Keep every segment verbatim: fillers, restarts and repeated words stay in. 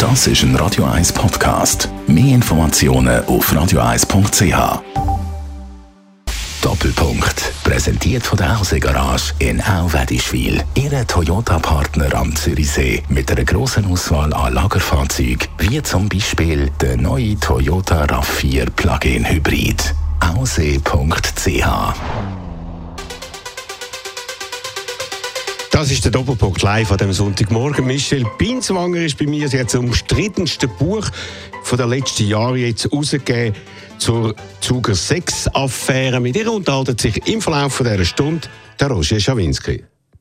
Das ist ein Radio eins Podcast. Mehr Informationen auf radio eins punkt c h. Doppelpunkt. Präsentiert von der Hause Garage in Auwedischwil. Ihre Toyota-Partner am Zürichsee mit einer grossen Auswahl an Lagerfahrzeugen, wie zum Beispiel der neue Toyota RAV vier Plug-in Hybrid. Aussee punkt c h. Das ist der Doppelpunkt live an diesem Sonntagmorgen. Michelle Binswanger ist bei mir. Sie hat das umstrittenste Buch von der letzten Jahre jetzt rausgegeben zur Zuger sechs Affäre. Mit ihr unterhalten sich im Verlauf dieser Stunde der Roger Schawinski.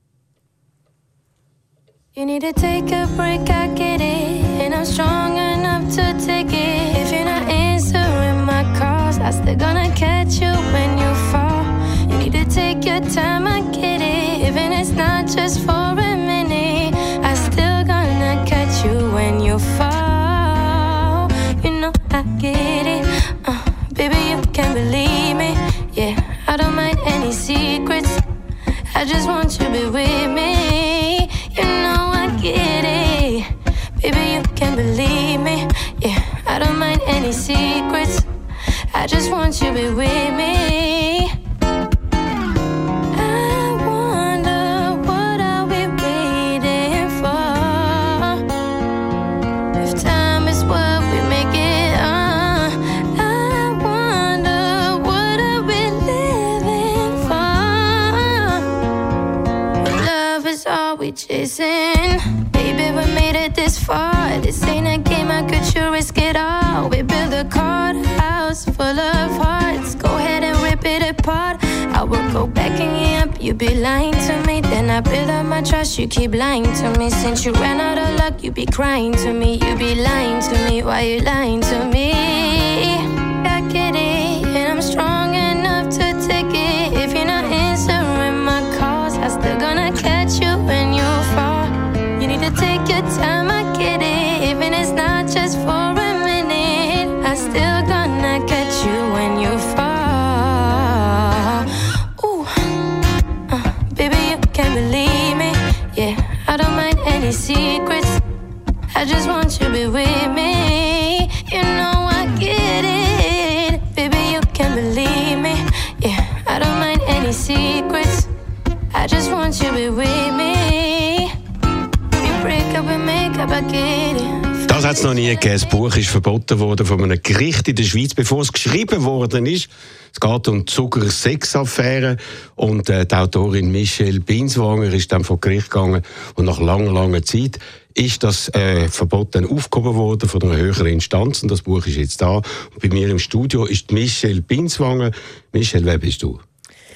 You need to take a break, I get it, and I'm strong enough to take it. If you're not answering my calls, I'm still gonna catch you when you fall. You need to take your time, I get it, even if it's not just for a minute. I'm still gonna catch you when you fall. You know I get it, uh, baby you can believe me. Yeah, I don't mind any secrets. I just want you to be with me. You know I get it, baby you can believe me. Yeah, I don't mind any secrets. I just want you to be with me. I wonder what are we waiting for? If time is what we make it, uh, I wonder what are we living for? Love is all we chasing. Baby, we made it this far. This ain't a game, I could sure risk it all. We build a card house full of hearts. Go ahead and rip it apart. I will go back and yep, you be lying to me. Then I build up my trust, you keep lying to me. Since you ran out of luck, you be crying to me. You be lying to me, why you lying to me? I get it, and I'm strong enough to take it. If you're not answering my calls, I'm still gonna catch you when you fall. You need to take your time, I get it, even if it's not just for a minute. I'm still gonna catch you when you fall. Ooh, uh, baby you can believe me. Yeah, I don't mind any secrets. I just want you to be with me. You know I get it, baby you can believe me. Yeah, I don't mind any secrets. I just want you to be with me. You break up and make up, I get it. Das hat es noch nie gegeben. Das Buch ist verboten worden von einem Gericht in der Schweiz, bevor es geschrieben worden ist. Es geht um die Zucker-Sex-Affäre und äh, die Autorin Michelle Binswanger ist dann vor Gericht gegangen und nach langer, langer Zeit ist das äh, Verbot dann aufgehoben worden von einer höheren Instanz und das Buch ist jetzt da. Und bei mir im Studio ist Michelle Binswanger. Michelle, wer bist du?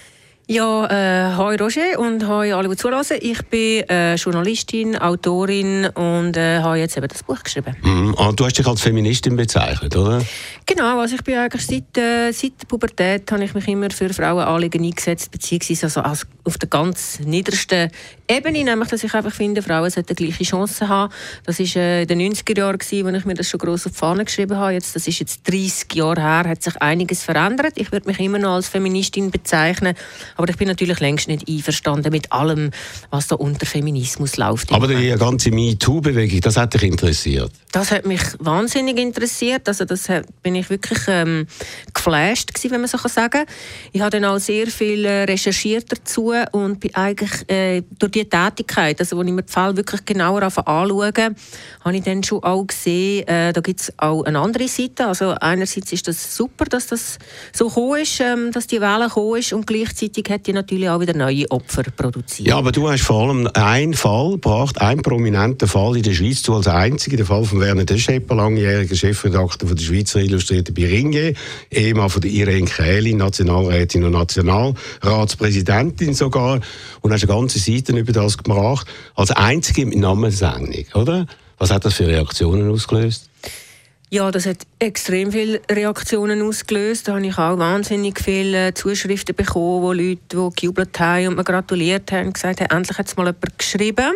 Ja, äh, hi Roger und hi alle, die zuhören. Ich bin äh, Journalistin, Autorin und äh, habe jetzt eben das Buch geschrieben. Mhm. Ah, du hast dich als Feministin bezeichnet, oder? Genau, also ich bin eigentlich seit, äh, seit der Pubertät habe ich mich immer für Frauenanliegen eingesetzt, beziehungsweise also als, auf der ganz niedersten Ebene, nämlich, dass ich einfach finde, Frauen sollten gleiche Chancen haben. Das war äh, in den neunziger Jahren, als ich mir das schon gross auf die Fahne geschrieben habe. Jetzt, das ist jetzt dreissig Jahre her, hat sich einiges verändert. Ich würde mich immer noch als Feministin bezeichnen. Aber ich bin natürlich längst nicht einverstanden mit allem, was da unter Feminismus läuft. Aber die ganze MeToo-Bewegung, das hat dich interessiert? Das hat mich wahnsinnig interessiert. Also das hat, bin ich wirklich ähm, geflasht gewesen, wenn man so sagen kann. Ich habe dann auch sehr viel äh, recherchiert dazu und bin eigentlich äh, durch die Tätigkeit, also als ich mir die Fälle wirklich genauer anschaue, habe ich dann schon auch gesehen, äh, da gibt es auch eine andere Seite. Also einerseits ist das super, dass das so gekommen ist, ähm, dass die Welle gekommen ist und gleichzeitig hat die natürlich auch wieder neue Opfer produziert. Ja, aber du hast vor allem einen Fall gebracht, einen prominenten Fall in der Schweiz, du als einziger, der Fall von Werner Deschepper, langjähriger Chefredakteur von der Schweizer Illustrierten bei Ringier, Ehemann von der Irene Kähli, Nationalrätin und Nationalratspräsidentin sogar, und hast eine ganze Seite über das gemacht, als einzige mit Namenssendung, oder? Was hat das für Reaktionen ausgelöst? Ja, das hat extrem viele Reaktionen ausgelöst. Da habe ich auch wahnsinnig viele Zuschriften bekommen, wo Leute, die gejubelt haben und mir gratuliert haben und gesagt haben, endlich hat es mal jemand geschrieben.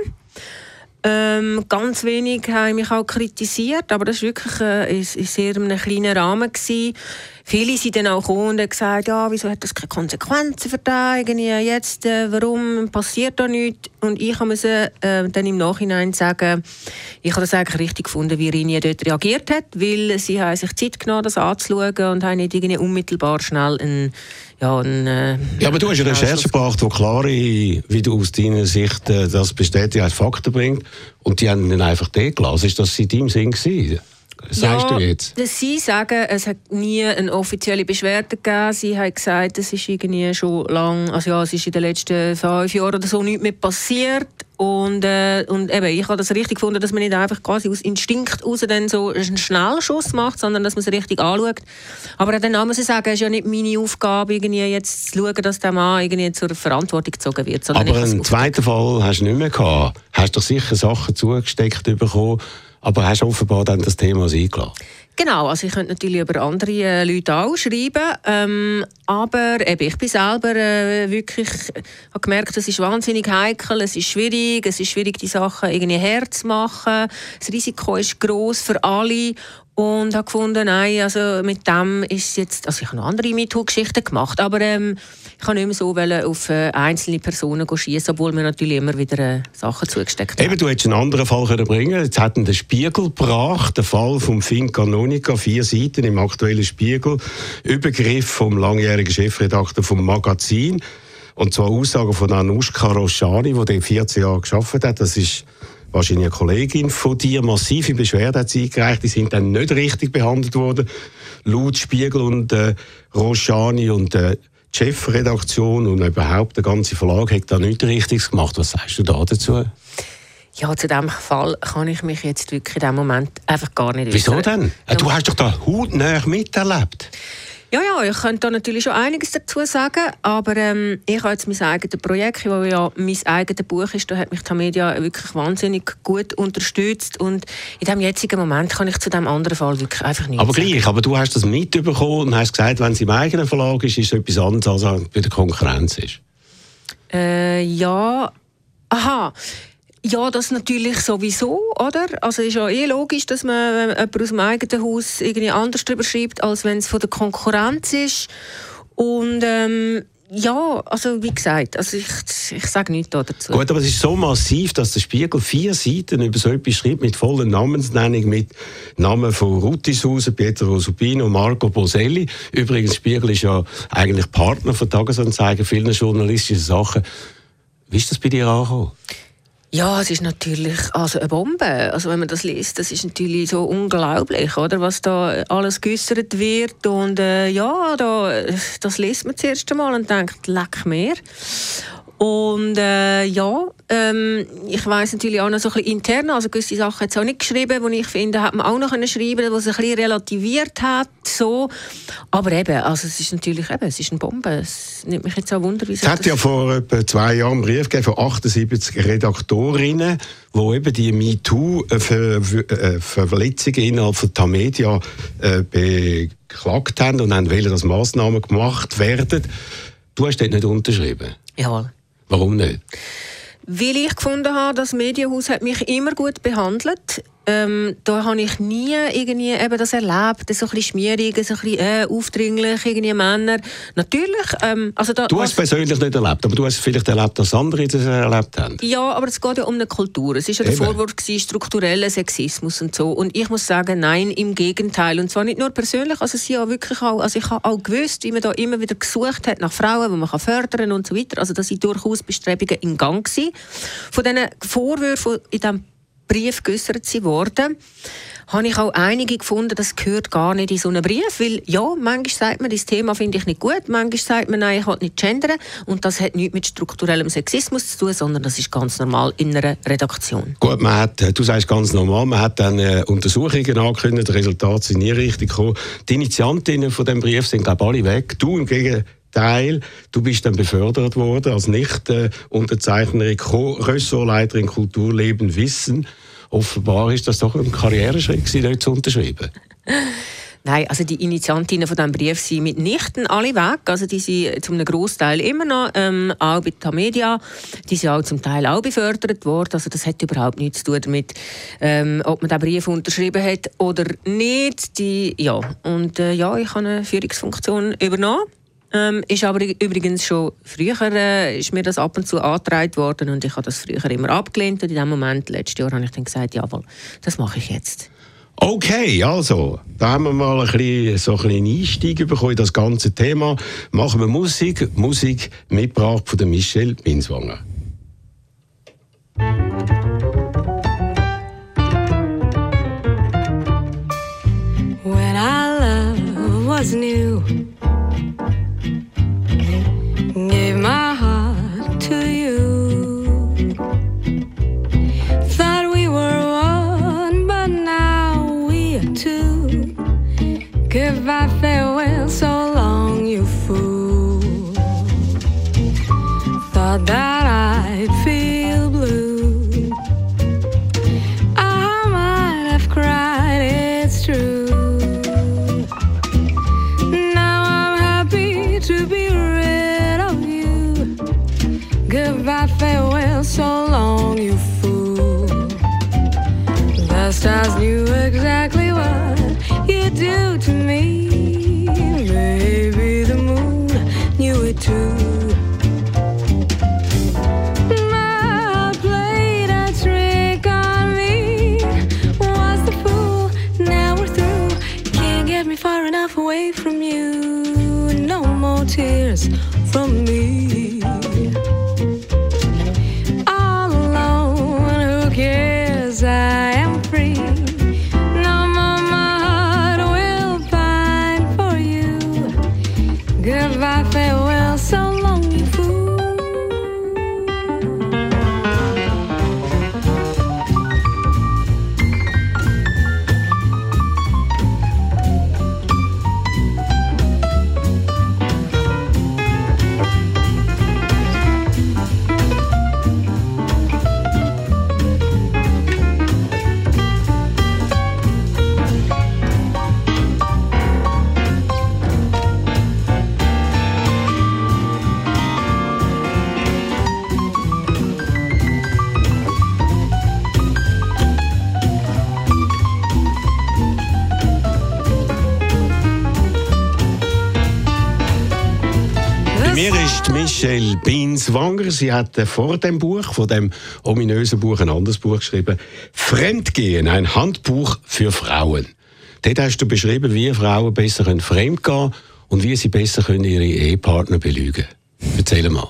Ähm, ganz wenig haben mich auch kritisiert, aber das war wirklich äh, in, in sehr einem kleinen Rahmen gewesen. viele sind dann auch gekommen und haben gesagt, ja, wieso hat das keine Konsequenzen für dich? Jetzt, äh, warum passiert da nichts? Und ich musste äh, dann im Nachhinein sagen, ich habe das eigentlich richtig gefunden, wie Rinja dort reagiert hat, weil sie haben sich Zeit genommen, das anzuschauen und haben nicht irgendwie unmittelbar schnell einen, ja, einen, äh, ja, aber du hast eine Recherche gebracht, die klare, wie du aus deiner Sicht äh, das bestätigt als Fakten bringt, und die haben dann einfach den gelassen. Ist das in deinem Sinn gewesen? Sagst ja, du jetzt? Sie sagen, es hat nie eine offizielle Beschwerde gegeben. Sie haben gesagt, es ist irgendwie schon lang, also ja, es ist in den letzten fünf Jahren oder so nichts mehr passiert. Und, äh, und eben, ich habe das richtig gefunden, dass man nicht einfach quasi aus Instinkt raus dann so einen Schnellschuss macht, sondern dass man es richtig anschaut. Aber dann muss ich sagen, es ist ja nicht meine Aufgabe, irgendwie jetzt zu schauen, dass der Mann irgendwie zur Verantwortung gezogen wird. Aber einen zweiten Fall hast du nicht mehr gehabt. Hast doch sicher Sachen zugesteckt bekommen, aber hast offenbar dann das Thema eingeladen. Genau, also ich könnte natürlich über andere äh, Leute auch schreiben, ähm, aber eben, ich bin selber äh, wirklich, habe gemerkt, es ist wahnsinnig heikel, es ist schwierig, es ist schwierig, die Sachen irgendwie herzumachen, das Risiko ist gross für alle. Und habe gefunden, nein, also mit dem ist jetzt, also ich habe noch andere MeToo-Geschichten gemacht, aber ähm, ich kann nicht mehr so auf äh, einzelne Personen schießen, obwohl mir natürlich immer wieder äh, Sachen zugesteckt haben. Eben, du hättest einen anderen Fall können bringen. Jetzt hat den Spiegel gebracht, der Fall vom Finn Canonica, vier Seiten im aktuellen Spiegel, Übergriff vom langjährigen Chefredakteur vom Magazin, und zwar Aussagen von Anushka Roshani, die dort vierzehn Jahre gearbeitet hat. Das ist wahrscheinlich eine Kollegin von dir. Massive Beschwerden hat sie eingereicht, die sind dann nicht richtig behandelt worden. Laut Spiegel und äh, Roshani und äh, die Chefredaktion und überhaupt der ganze Verlag hat da nichts Richtiges gemacht. Was sagst du da dazu? Ja, zu diesem Fall kann ich mich jetzt wirklich in diesem Moment einfach gar nicht Wieso äußern. denn? Du hast doch da hautnah miterlebt. Ja, ja, ich könnte da natürlich schon einiges dazu sagen, aber ähm, ich habe jetzt mein eigenes Projekt, das ja mein eigenes Buch ist, da hat mich Tamedia wirklich wahnsinnig gut unterstützt, und in diesem jetzigen Moment kann ich zu diesem anderen Fall wirklich einfach nichts aber sagen. gleich, aber du hast das mitbekommen und hast gesagt, wenn es im eigenen Verlag ist, ist es etwas anderes, als es bei der Konkurrenz ist. Äh, ja, aha. Ja, das natürlich sowieso, oder? Also es ist ja eh logisch, dass man jemand aus dem eigenen Haus irgendwie anders darüber schreibt, als wenn es von der Konkurrenz ist. Und ähm, ja, also wie gesagt, also ich, ich sage nichts dazu. Gut, aber es ist so massiv, dass der Spiegel vier Seiten über so etwas schreibt, mit voller Namensnennung, mit Namen von Ruti Suser, Pietro Supino, Marco Boselli. Übrigens, Spiegel ist ja eigentlich Partner von Tagesanzeigen, vielen journalistischen Sachen. Wie ist das bei dir angekommen? Ja, es ist natürlich also eine Bombe. Also wenn man das liest, das ist natürlich so unglaublich, oder, was da alles geäussert wird. Und äh, ja, da, das liest man das erste Mal und denkt, leck mir. Und äh, ja, ähm, ich weiss natürlich auch noch so ein bisschen intern, also gewisse Sachen hat es auch nicht geschrieben, die ich finde, hat man auch noch schreiben können, was es ein bisschen relativiert hat, so. Aber eben, also es ist natürlich eben, es ist eine Bombe. Es nimmt mich jetzt auch Wunder, wie es hat das ja vor etwa zwei Jahren einen Brief gegeben von achtundsiebzig Redaktorinnen, die eben die MeToo-Verletzungen innerhalb von Tamedia äh, beklagt haben und haben wollen, dass Massnahmen gemacht werden. Du hast dort nicht unterschrieben. Jawohl. Warum nicht? Weil ich gefunden habe, das Medienhaus hat mich immer gut behandelt. Ähm, da habe ich nie irgendwie eben das erlebt, so ein bisschen schmierig, so ein bisschen äh, aufdringlich, irgendwie Männer. Natürlich. Ähm, also da, du hast es persönlich nicht erlebt, aber du hast vielleicht erlebt, dass andere das erlebt haben. Ja, aber es geht ja um eine Kultur. Es war ja der Eben. Vorwurf gewesen, struktureller Sexismus und so. Und ich muss sagen, nein, im Gegenteil. Und zwar nicht nur persönlich, also sie ja wirklich auch, also ich habe auch gewusst, wie man da immer wieder gesucht hat nach Frauen, die man fördern kann und so weiter. Also da sind durchaus Bestrebungen in Gang gewesen. Von diesen Vorwürfen in diesem Brief geäussert worden, habe ich auch einige gefunden, das gehört gar nicht in so einen Brief, weil ja, manchmal sagt man, das Thema finde ich nicht gut, manchmal sagt man, nein, ich will nicht gendern, und das hat nichts mit strukturellem Sexismus zu tun, sondern das ist ganz normal in einer Redaktion. Gut, man hat, du sagst ganz normal, man hat dann äh, Untersuchungen angekündigt, die Resultate sind nie richtig gekommen. Die Initiantinnen von dem Brief sind, glaube ich, alle weg. Du im Gegenteil. Teil. Du bist dann befördert worden als Nicht-Unterzeichnerin, Ressortleiterin Kultur, Leben, Wissen. Offenbar ist das doch ein Karriereschritt, dort zu unterschreiben. Nein, also die Initiantinnen von diesem Brief sind mitnichten alle weg. Also die sind zum Großteil immer noch, ähm, auch bei Tamedia. Die sind auch zum Teil auch befördert worden. Also das hat überhaupt nichts zu tun damit, ähm, ob man den Brief unterschrieben hat oder nicht. Die, ja. Und äh, ja, ich habe eine Führungsfunktion übernommen. Ähm, ist aber übrigens schon früher äh, ist mir das ab und zu angetragen worden und ich habe das früher immer abgelehnt. Und in dem Moment, letztes Jahr, habe ich dann gesagt, jawohl, das mache ich jetzt. Okay, also, da haben wir mal ein bisschen, so einen kleinen Einstieg bekommen in das ganze Thema. Machen wir Musik, Musik mitgebracht von der Michelle Binswanger. When our love was new, gave my heart to you, thought we were one, but now we are two. Goodbye, farewell, so long, you fool. Thought that I'd feel blue, I might have cried, it's true. Now I'm happy to be rid of you. Goodbye, farewell, so long, you fool. The stars knew exactly what you do to me. Maybe the moon knew it too. My played a trick on me. Was the fool, now we're through. Can't get me far enough away from you. No more tears from me. All alone, who cares? I am free. No more my heart will pine for you. Goodbye, farewell, so long, you fool. Mir ist Michelle Binswanger. Sie hat vor dem Buch, von dem ominösen Buch, ein anderes Buch geschrieben. Fremdgehen, ein Handbuch für Frauen. Dort hast du beschrieben, wie Frauen besser fremdgehen können und wie sie besser können ihre Ehepartner belügen können. Erzähl mal.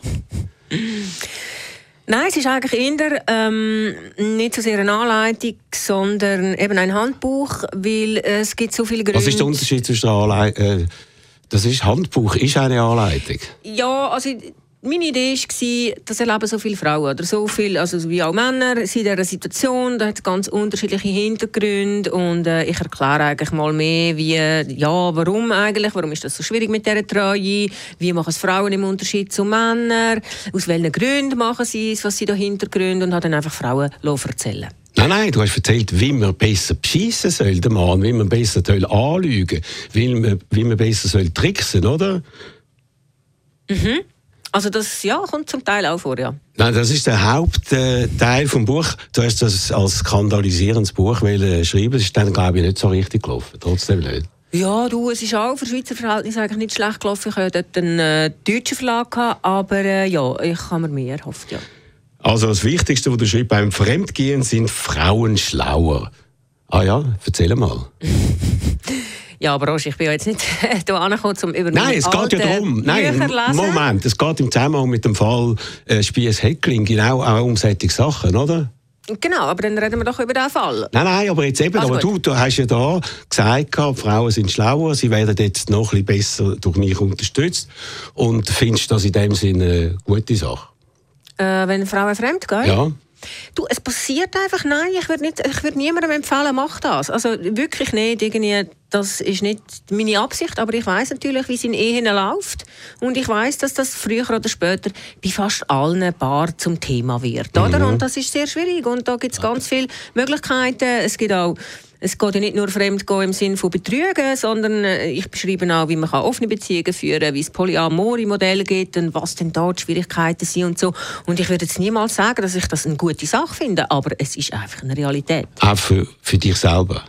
Nein, es ist eigentlich eher ähm, nicht so sehr eine Anleitung, sondern eben ein Handbuch, weil es gibt so viele Gründe. Was ist der Unterschied zwischen der Anleitung? Äh, das ist Handbuch, ist eine Anleitung? Ja, also meine Idee war, dass erleben so viele Frauen oder so viel, also wie auch Männer, sind in dieser Situation, da hat es ganz unterschiedliche Hintergründe und äh, ich erkläre eigentlich mal mehr, wie, ja, warum eigentlich, warum ist das so schwierig mit dieser Treue, wie machen es Frauen im Unterschied zu Männern, aus welchen Gründen machen sie es, was sind da Hintergründe und habe dann einfach Frauen erzählen. Nein, nein, du hast erzählt, wie man besser beschissen soll, den Mann, wie man besser anlügen soll, wie man, wie man besser soll tricksen, oder? Mhm. Also das ja, kommt zum Teil auch vor, ja. Nein, das ist der Hauptteil äh, vom Buch. Du hast das als skandalisierendes Buch wollen schreiben. Das ist dann, glaube ich, nicht so richtig gelaufen. Trotzdem nicht. Ja, du, es ist auch für Schweizer Verhältnisse eigentlich nicht schlecht gelaufen. Ich hatte dort einen äh, deutschen Verlag, gehabt, aber äh, ja, ich habe mir mehr erhofft, ja. Also das Wichtigste, was du schreibst, beim Fremdgehen sind Frauen schlauer. Ah ja, erzähl mal. Ja, aber Roger, ich bin ja jetzt nicht hier angekommen, um über Nein, es geht ja darum. Nein, Moment, es geht im Zusammenhang mit dem Fall äh, Spiess-Heckling genau auch um solche Sachen, oder? Genau, aber dann reden wir doch über diesen Fall. Nein, nein, aber jetzt eben, also aber du, du hast ja da gesagt, Frauen sind schlauer, sie werden jetzt noch ein bisschen besser durch mich unterstützt und findest das in dem Sinne eine gute Sache? Äh, wenn Frauen fremd gehen? Ja. Du, es passiert einfach, nein, ich würde nicht, ich würde niemandem empfehlen, mach das. Also wirklich nicht, irgendwie, das ist nicht meine Absicht, aber ich weiss natürlich, wie es in Ehen läuft und ich weiss, dass das früher oder später bei fast allen Paaren zum Thema wird, oder? Mhm. Und das ist sehr schwierig und da gibt es ganz viele Möglichkeiten. Es gibt auch Es geht ja nicht nur Fremdgehen im Sinne von Betrügen, sondern äh, ich beschreibe auch, wie man kann offene Beziehungen führen kann, wie es Polyamore-Modelle gibt und was denn da die Schwierigkeiten sind und so. Und ich würde jetzt niemals sagen, dass ich das eine gute Sache finde, aber es ist einfach eine Realität. Auch für, für dich selber?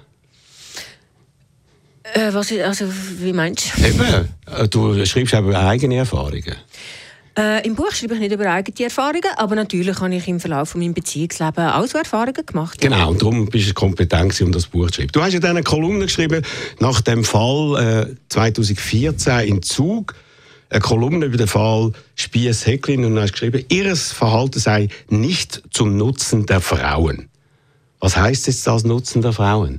Äh, was, also, wie meinst du? Eben, du schreibst eben eigene Erfahrungen. Äh, Im Buch schreibe ich nicht über eigene Erfahrungen, aber natürlich habe ich im Verlauf von meinem Beziehungsleben auch so Erfahrungen gemacht. Ja. Genau, und darum bist du kompetent, um das Buch zu schreiben. Du hast ja dann eine Kolumne geschrieben, nach dem Fall äh, zwanzig vierzehn in Zug, eine Kolumne über den Fall Spiess Häcklin, und du hast geschrieben, ihr Verhalten sei nicht zum Nutzen der Frauen. Was heisst jetzt das Nutzen der Frauen?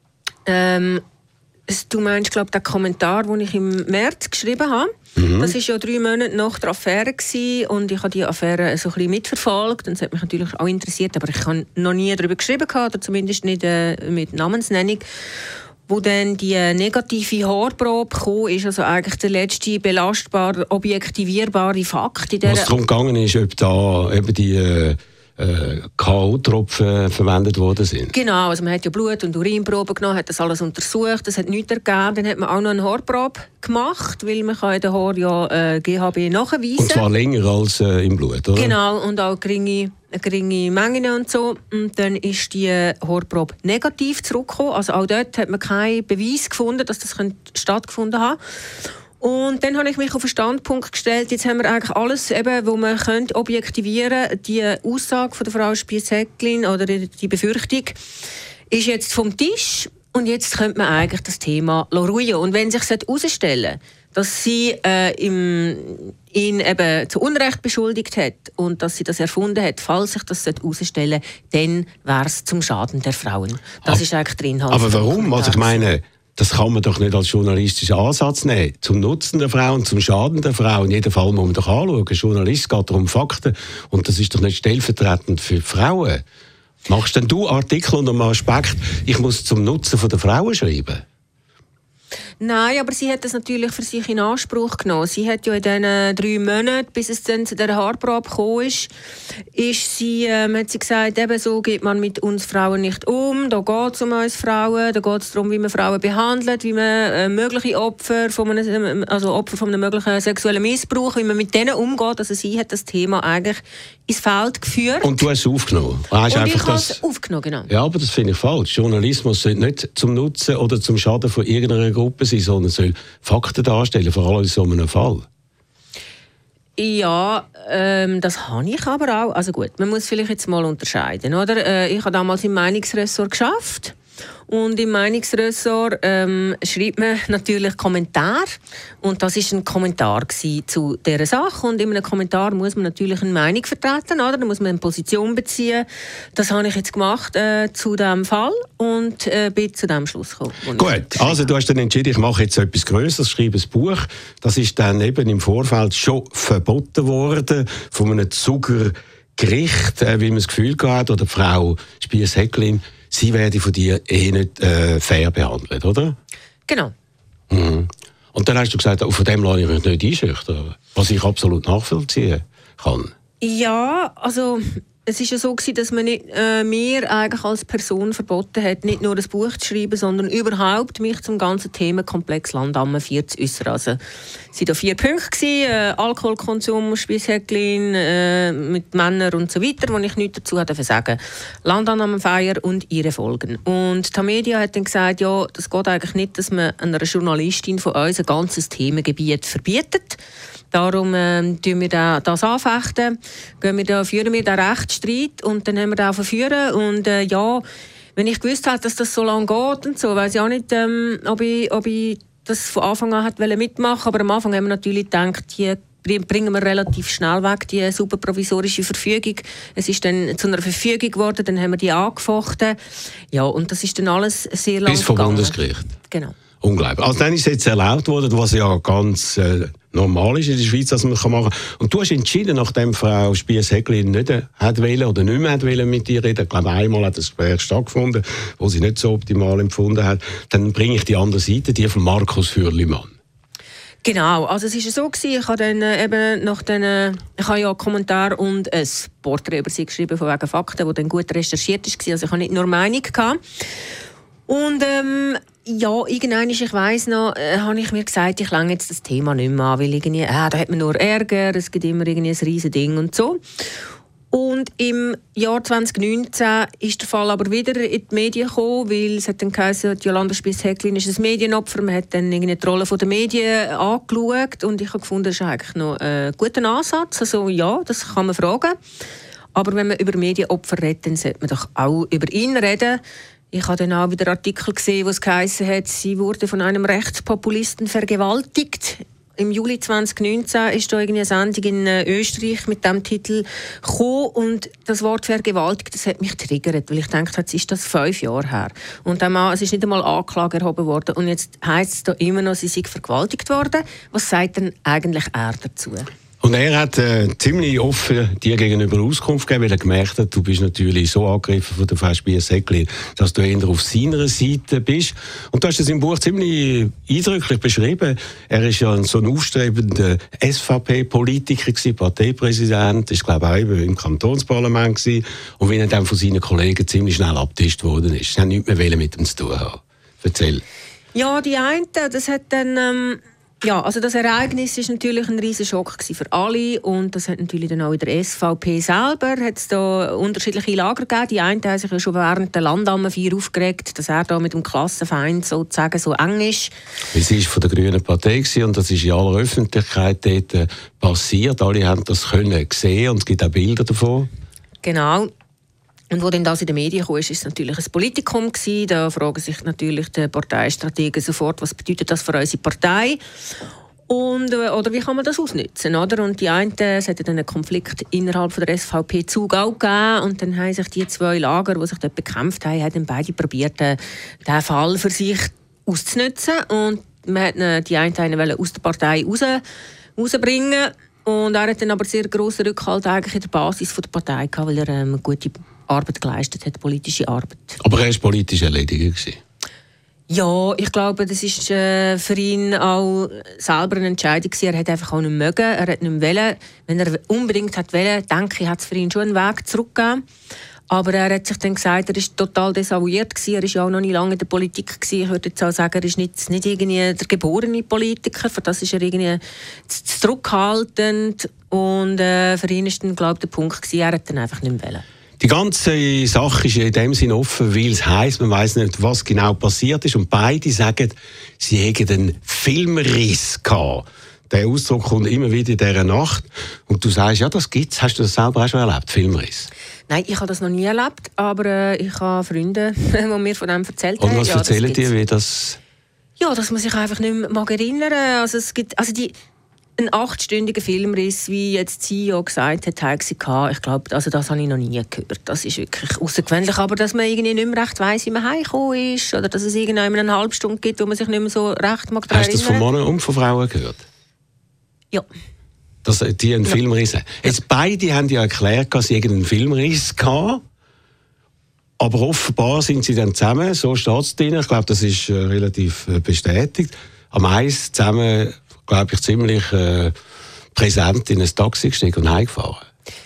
Ähm, Du meinst, glaube ich, den Kommentar, den ich im März geschrieben habe. Mhm. Das war ja drei Monate nach der Affäre gewesen, und ich habe die Affäre so ein bisschen mitverfolgt. Und das hat mich natürlich auch interessiert, aber ich habe noch nie darüber geschrieben, oder zumindest nicht äh, mit Namensnennung. Wo dann die negative Haarprobe kam, ist also eigentlich der letzte belastbare, objektivierbare Fakt. In Was darum gegangen ist, ob da eben die äh, äh, K O-Tropfen verwendet worden sind. Genau, also man hat ja Blut- und Urinproben genommen, hat das alles untersucht, das hat nichts ergeben. Dann hat man auch noch eine Haarprobe gemacht, weil man kann in den Haaren ja äh, G H B nachweisen. Und zwar länger als äh, im Blut, oder? Genau, und auch geringe, geringe Mengen und so. Und dann ist die Haarprobe negativ zurückgekommen. Also auch dort hat man keinen Beweis gefunden, dass das stattgefunden hat. Und dann habe ich mich auf den Standpunkt gestellt, jetzt haben wir eigentlich alles, eben, wo man könnte objektivieren könnte. Die Aussage von der Frau Spiess Häcklin oder die Befürchtung ist jetzt vom Tisch, und jetzt könnte man eigentlich das Thema ruhen. Und wenn sich herausstellen, dass sie äh, im, ihn eben zu Unrecht beschuldigt hat und dass sie das erfunden hat, falls sich das herausstellen sollte, dann wäre es zum Schaden der Frauen. Das aber, ist eigentlich der Inhalt. Aber warum? Also ich meine, das kann man doch nicht als journalistischen Ansatz nehmen. Zum Nutzen der Frauen, zum Schaden der Frauen. In jedem Fall muss man doch anschauen. Ein Journalist geht um Fakten. Und das ist doch nicht stellvertretend für die Frauen. Machst denn du Artikel unter dem Aspekt, ich muss zum Nutzen der Frauen schreiben? Nein, aber sie hat das natürlich für sich in Anspruch genommen. Sie hat ja in diesen drei Monaten, bis es dann zu dieser Haarprobe gekommen ist, ist sie, ähm, hat sie gesagt, eben so geht man mit uns Frauen nicht um. Da geht es um uns Frauen, da geht es darum, wie man Frauen behandelt, wie man äh, mögliche Opfer von einem, also Opfer von einem möglichen sexuellen Missbrauch, wie man mit denen umgeht. Also sie hat das Thema eigentlich ins Feld geführt. Und du hast es aufgenommen? Hast Und ich habe es aufgenommen, genau. Ja, aber das finde ich falsch. Journalismus sollte nicht zum Nutzen oder zum Schaden von irgendeiner Gruppe sein, sondern soll Fakten darstellen, vor allem in so einem Fall. Ja, ähm, das habe ich aber auch. Also gut, man muss vielleicht jetzt mal unterscheiden, oder? Äh, ich habe damals im Meinungsressort gearbeitet. Und im Meinungsressort ähm, schreibt man natürlich Kommentar. Und das war ein Kommentar zu dieser Sache. Und in einem Kommentar muss man natürlich eine Meinung vertreten, oder? Da muss man eine Position beziehen. Das habe ich jetzt gemacht äh, zu diesem Fall und äh, bin zu diesem Schluss gekommen. Gut, also du hast dann entschieden, ich mache jetzt etwas Größeres, schreibe ein Buch. Das ist dann eben im Vorfeld schon verboten worden von einem Zuger Gericht, äh, weil man das Gefühl hatte, oder die Frau Spiess Häcklin, sie werde von dir eh nicht äh, fair behandelt, oder? Genau. Mhm. Und dann hast du gesagt, von dem lasse ich mich nicht einschüchtern, was ich absolut nachvollziehen kann. Ja, also es war ja so, dass man nicht, äh, mir eigentlich als Person verboten hat, nicht nur ein Buch zu schreiben, sondern überhaupt mich zum ganzen Themenkomplex Landamme vier zu äußern. Also, es waren da vier Punkte, äh, Alkoholkonsum, Spiess Häcklin, äh, mit Männern und so weiter, wo ich nichts dazu sagen durfte. Landannahmefeier und ihre Folgen. Und Tamedia hat dann gesagt, ja, das geht eigentlich nicht, dass man einer Journalistin von uns ein ganzes Themengebiet verbietet. Darum ähm, tun wir da, das anfechten, gehen wir da, führen wir den Rechtsstreit und dann haben wir den auch verführen. Und äh, ja, wenn ich gewusst hätte, dass das so lange geht und so, weiss ich auch nicht, ähm, ob, ich, ob ich das von Anfang an hätte mitmachen. Aber am Anfang haben wir natürlich gedacht, die bringen wir relativ schnell weg, die super provisorische Verfügung. Es ist dann zu einer Verfügung geworden, dann haben wir die angefochten. Ja, und das ist dann alles sehr lang bis vom Bundesgericht. Genau. Unglaublich. Also dann ist jetzt erlaubt worden, was ja ganz äh, normal ist in der Schweiz, dass man das machen kann. Und du hast entschieden, nachdem Frau Spiess Häcklin nicht hat wollen oder nicht mehr hat wollen mit ihr reden, ich glaube, einmal hat das Gespräch stattgefunden, wo sie nicht so optimal empfunden hat, dann bringe ich die andere Seite, die von Markus Fürlimann. Genau, also es war so gewesen, ich habe dann äh, eben nach den, äh, ich habe ja einen Kommentar und ein Porträt über sie geschrieben von wegen Fakten, wo dann gut recherchiert war, also ich habe nicht nur Meinung gehabt. Und ähm, ja, irgendwann, ich weiss noch, äh, habe ich mir gesagt, ich lange jetzt das Thema nicht mehr an, weil irgendwie, äh, da hat man nur Ärger, es gibt immer irgendwie ein riesen Ding und so. Und im Jahr zwanzig neunzehn ist der Fall aber wieder in die Medien gekommen, weil es hat dann geheißen, Jolanda Spiess-Häcklin ist ein Medienopfer. Man hat dann irgendwie die Rolle der Medien angeschaut und ich habe gefunden, das ist eigentlich noch ein guter Ansatz. Also ja, das kann man fragen. Aber wenn man über Medienopfer redet, dann sollte man doch auch über ihn reden. Ich habe dann auch wieder Artikel gesehen, wo es geheißen hat, sie wurde von einem Rechtspopulisten vergewaltigt. Im Juli zwanzig neunzehn ist da irgendwie eine Sendung in Österreich mit diesem Titel gekommen und das Wort «vergewaltigt», das hat mich triggert, weil ich dachte, jetzt ist das fünf Jahre her. Und der Mann, es ist nicht einmal Anklage erhoben worden und jetzt heisst es da immer noch, sie sei vergewaltigt worden. Was sagt denn eigentlich er dazu? Und er hat äh, ziemlich offen dir gegenüber Auskunft gegeben, weil er gemerkt hat, du bist natürlich so angegriffen von der Frau Spiess-Häcklin, dass du eher auf seiner Seite bist. Und du hast es im Buch ziemlich eindrücklich beschrieben. Er ist ja so ein aufstrebender S V P-Politiker gewesen, Parteipräsident, ist glaube ich auch im Kantonsparlament gewesen. Und wie er dann von seinen Kollegen ziemlich schnell abgetischt worden ist. Sie haben nichts mehr mit ihm zu tun haben. Erzähl. Ja, die eine, das hat dann... Ähm Ja, also das Ereignis ist natürlich ein riesen Schock für alle und das hat natürlich dann auch in der S V P selber hat's da unterschiedliche Lager gegeben. Die einen haben sich ja schon während der Landammenfeier aufgeregt, dass er da mit dem Klassenfeind sozusagen so eng ist. Sie war von der Grünen Partei und das ist in aller Öffentlichkeit dort passiert. Alle haben das können sehen und es gibt auch Bilder davon. Genau. Und wo dann das in den Medien kam, war es natürlich ein Politikum gewesen. Da fragen sich natürlich die Parteistrategen sofort, was bedeutet das für unsere Partei? Und, oder wie kann man das ausnutzen? Oder? Und die einen, es hat dann einen Konflikt innerhalb der S V P-Zug auch gegeben. Und dann haben sich die zwei Lager, die sich dort bekämpft haben, haben dann beide probiert, diesen Fall für sich auszunutzen. Und man wollte die einen aus der Partei raus, rausbringen. Und er hat dann aber sehr grossen Rückhalt eigentlich in der Basis der Partei gehabt, weil er ähm, gute Arbeit geleistet hat, politische Arbeit. Aber er war politisch erledigt. Ja, ich glaube, das ist äh, für ihn auch selber eine Entscheidung gewesen. Er hat einfach auch nicht mögen, er hat nicht wollen. Wenn er unbedingt hat wollen, denke ich, hat es für ihn schon einen Weg zurückgegeben. Aber er hat sich dann gesagt, er war total desavouiert gewesen. Er war ja auch noch nicht lange in der Politik gewesen. Ich würde jetzt auch sagen, er ist nicht, nicht irgendwie der geborene Politiker. Für das ist er irgendwie zu, zu zurückhaltend. Und äh, für ihn ist dann, glaube ich, der Punkt gewesen, er hat dann einfach nicht mehr wollen. Die ganze Sache ist in dem Sinne offen, weil es heisst, man weiss nicht, was genau passiert ist. Und beide sagen, sie hätten einen Filmriss gehabt. Der Ausdruck kommt immer wieder in dieser Nacht. Und du sagst, ja, das gibt's. Hast du das selber auch schon erlebt, Filmriss? Nein, ich habe das noch nie erlebt, aber äh, ich habe Freunde, die mir von dem erzählt haben. Und was ja, erzählen dir, wie das... Ja, dass man sich einfach nicht mehr mag erinnern mag. Also es gibt, also die, ein achtstündiger Filmriss, wie jetzt die C E O gesagt hat, hat sie gehabt. Ich glaube, also das habe ich noch nie gehört. Das ist wirklich außergewöhnlich. Aber dass man irgendwie nicht mehr recht weiss, wie man heimgekommen ist, oder dass es irgendwann eine halbe Stunde gibt, wo man sich nicht mehr so recht mag daran erinnern. Hast du das von Männern und von Frauen gehört? Ja. Dass die einen ja. Filmriss haben. Jetzt beide haben ja erklärt, dass sie irgendeinen Filmriss hatten. Aber offenbar sind sie dann zusammen, so steht es drin. Ich glaube, das ist äh, relativ äh, bestätigt. Am Eis zusammen, glaube ich, ziemlich äh, präsent in ein Taxi gestiegen und heimgefahren.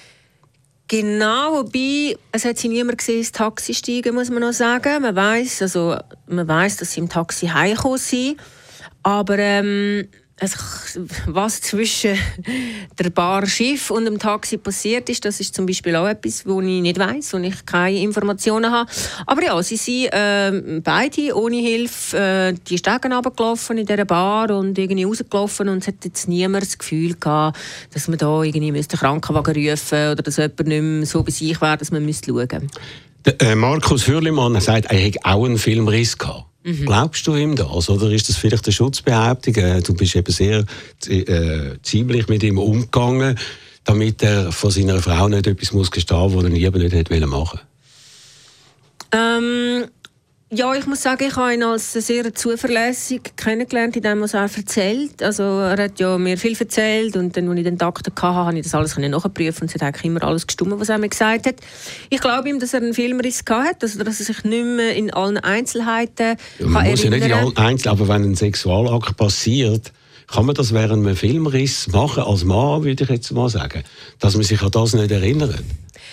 Genau, wobei, es hat sie niemand gesehen, ins Taxi steigen, muss man noch sagen. Man weiss, also, man weiss, dass sie im Taxi heimgekommen sind. Aber ähm, es, was zwischen der Bar Schiff und dem Taxi passiert ist, das ist zum Beispiel auch etwas, wo ich nicht weiss, wo ich keine Informationen habe. Aber ja, sie sind äh, beide ohne Hilfe äh, die Stegen runtergelaufen in dieser Bar und irgendwie rausgelaufen und es hat jetzt niemand das Gefühl gehabt, dass man da irgendwie müsste einen Krankenwagen rufen oder dass jemand nicht mehr so bei sich wäre, dass man müsste schauen. Der, äh, Markus Hürlimann sagt, er hätte auch einen Filmriss gehabt. Mhm. Glaubst du ihm das? Oder ist das vielleicht eine Schutzbehauptung? Du bist eben sehr äh, ziemlich mit ihm umgegangen, damit er von seiner Frau nicht etwas muss gestehen muss, was er nie nicht hätte machen wollen. Ähm, ja, ich muss sagen, ich habe ihn als sehr zuverlässig kennengelernt, in dem, was er erzählt. Also er hat ja mir viel erzählt und dann, als ich den Akten hatte, habe ich das alles nachprüfen und es hat eigentlich immer alles gestimmt, was er mir gesagt hat. Ich glaube ihm, dass er einen Filmriss hatte, also dass er sich nicht mehr in allen Einzelheiten ja, man kann muss erinnern. Ja nicht in allen Einzelheiten, aber wenn ein Sexualakt passiert, kann man das während einem Filmriss machen, als Mann, würde ich jetzt mal sagen, dass man sich an das nicht erinnert?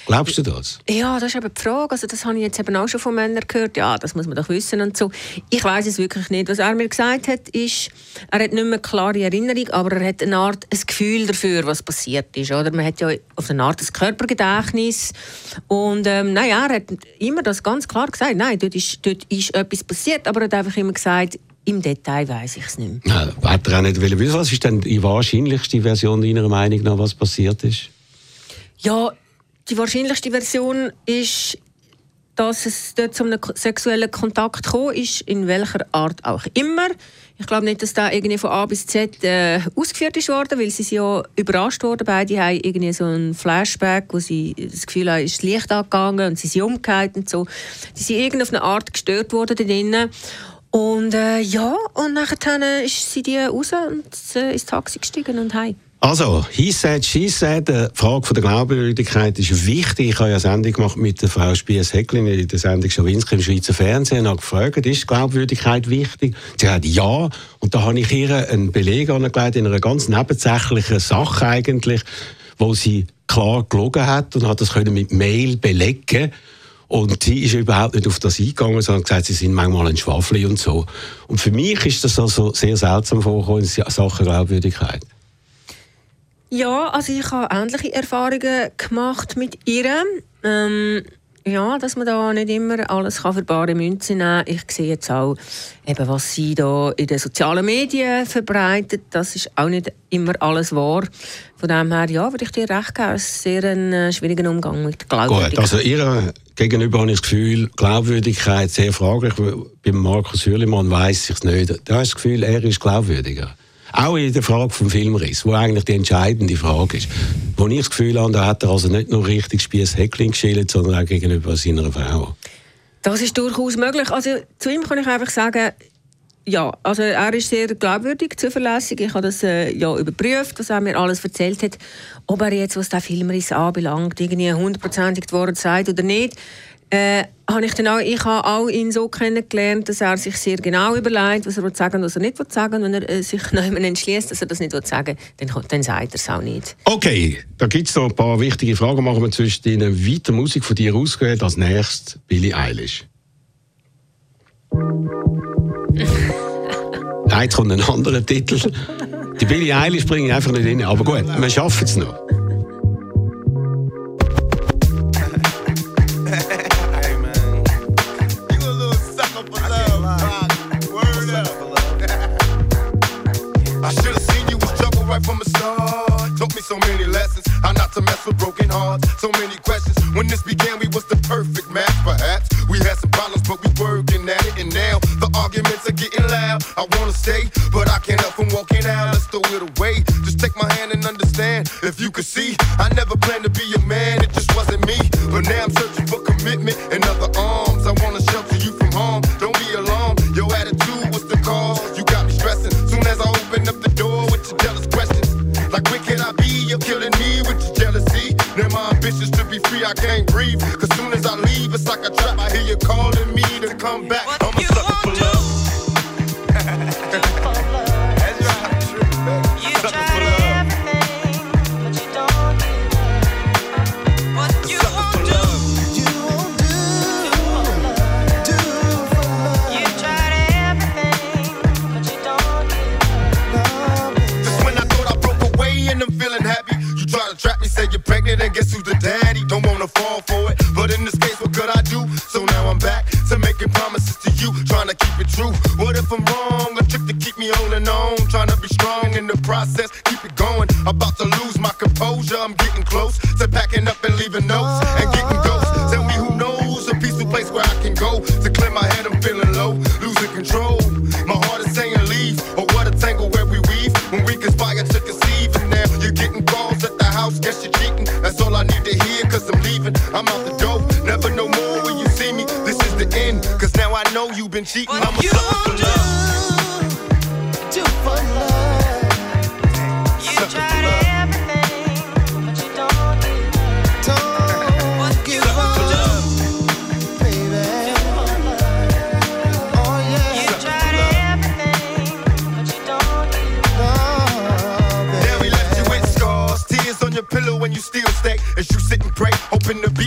Glaubst du das? Ja, das ist eben die Frage. Also das habe ich jetzt eben auch schon von Männern gehört. Ja, das muss man doch wissen und so. Ich weiss es wirklich nicht. Was er mir gesagt hat, ist, er hat nicht mehr eine klare Erinnerung, aber er hat eine Art ein Gefühl dafür, was passiert ist. Oder? Man hat ja auf eine Art ein Körpergedächtnis. Und ähm, naja, er hat immer das ganz klar gesagt. Nein, dort ist, dort ist etwas passiert, aber er hat einfach immer gesagt, im Detail weiss ich es nicht mehr. Ja, hätte er auch nicht wollen. Was ist denn die wahrscheinlichste Version deiner Meinung nach, was passiert ist? Ja, die wahrscheinlichste Version ist, dass es dort zu einem sexuellen Kontakt gekommen ist, in welcher Art auch immer. Ich glaube nicht, dass da irgendwie von A bis Z äh, ausgeführt ist worden, weil sie sind ja überrascht worden. Beide haben irgendwie so einen Flashback, wo sie das Gefühl haben, es ist das Licht angegangen und sie sind umgekehrt und so. Die sind irgendwie auf eine Art gestört worden da drinnen. Und äh, ja, und nachher ist sie die raus und äh, ins Taxi gestiegen und heim. Also, he said, she said, die Frage der Glaubwürdigkeit ist wichtig. Ich habe ja eine Sendung gemacht mit der Frau Spiess-Häcklin in der Sendung Schawinski im Schweizer Fernsehen und habe gefragt, ist Glaubwürdigkeit wichtig? Sie hat ja. Und da habe ich ihr einen Beleg angelegt in einer ganz nebensächlichen Sache eigentlich, wo sie klar gelogen hat und hat das können mit Mail belegen. Und sie ist überhaupt nicht auf das eingegangen, sondern gesagt, sie sind manchmal ein Schwafli und so. Und für mich ist das also sehr seltsam vorgekommen in Sachen Glaubwürdigkeit. Ja, also ich habe ähnliche Erfahrungen gemacht mit ihr. Ähm, ja, dass man da nicht immer alles kann für bare Münze nehmen kann. Ich sehe jetzt auch, eben, was sie da in den sozialen Medien verbreitet. Das ist auch nicht immer alles wahr. Von dem her, ja, würde ich dir recht geben, es ist sehr ein äh, schwieriger Umgang mit Glaubwürdigkeit. Gut, also ihr gegenüber habe ich das Gefühl, Glaubwürdigkeit sehr fraglich. Bei Markus Hürlimann weiss ich es nicht. Da habe ich das Gefühl, er ist glaubwürdiger. Auch in der Frage vom Filmriss, wo eigentlich die entscheidende Frage ist. Wo ich das Gefühl habe, da hat er also nicht nur richtig Spiess-Häcklin geschildert, sondern auch gegenüber seiner Frau. Das ist durchaus möglich. Also zu ihm kann ich einfach sagen, ja, also er ist sehr glaubwürdig, zuverlässig. Ich habe das äh, ja überprüft, was er mir alles erzählt hat. Ob er jetzt, was den Filmriss anbelangt, irgendwie hundertprozentig die Wahrheit sagt oder nicht, äh, habe ich dann auch, ich habe auch ihn so kennengelernt, dass er sich sehr genau überlegt, was er will sagen und was er nicht will sagen. Wenn er äh, sich noch jemand entschließt, dass er das nicht will sagen, dann, dann sagt er es auch nicht. Okay, da gibt es noch ein paar wichtige Fragen. Machen wir zwischen denen weiter Musik von dir ausgewählt. Als nächstes Billie Eilish. Nein, jetzt kommt ein anderer Titel. Die Billie Eilish bringe ich einfach nicht rein. Aber gut, wir schaffen es noch. From the start, taught me so many lessons. How not to mess with broken hearts. So many questions. When this began, we was the perfect match. Perhaps we had some problems, but we working at it. And now the arguments are getting loud. I wanna stay, but I can't help from walking out. Let's throw it away. Just take my hand and understand. If you could see, I never planned to be a man. It just wasn't me. But now I'm searching for commitment and other arms. I wanna shelter you from harm. Don't be alarmed. Your attitude was the cause. You got me stressing. Soon as I open up the door with your jealous questions. Like where can I be? You're killing me with your jealousy. Now my ambitions to be free, I can't breathe. Cause soon as I leave, it's like a trap. I hear you calling me to come back. I'm a sucker for love. That's right. You tried everything, but you don't do what you won't do. You won't do, do for love. You tried everything, but you don't do. Just when I thought I broke away and I'm feeling happy, you try to trap me, say you're pregnant, and guess who's the daddy? Don't wanna fall for it, but in this case, what could I do? So now I'm back to making promises to you, trying to keep it true. What if I'm wrong? A trick to keep me holding on, trying to be strong in the process, keep it going. About to lose my composure, I'm getting close to packing up and leaving notes and getting ghosts. Tell me who knows a peaceful place where I can go to clear my head. I'm feeling low, losing control. My heart is saying leave, or what a tangle where we weave when we conspire to conceive. And now you're getting calls at the house, guess you're cheating. That's all I need to hear, cause I'm leaving. I'm out the door, never no more when you see me. This is the end, cause now I know you've been cheating. I'm a sucker for love. Do for love. You tried everything, but you don't do. Don't give up, baby. Oh yeah. You tried everything, but you don't do. Now we left you with scars, tears on your pillow when you still stay. As you sit and pray, hoping to be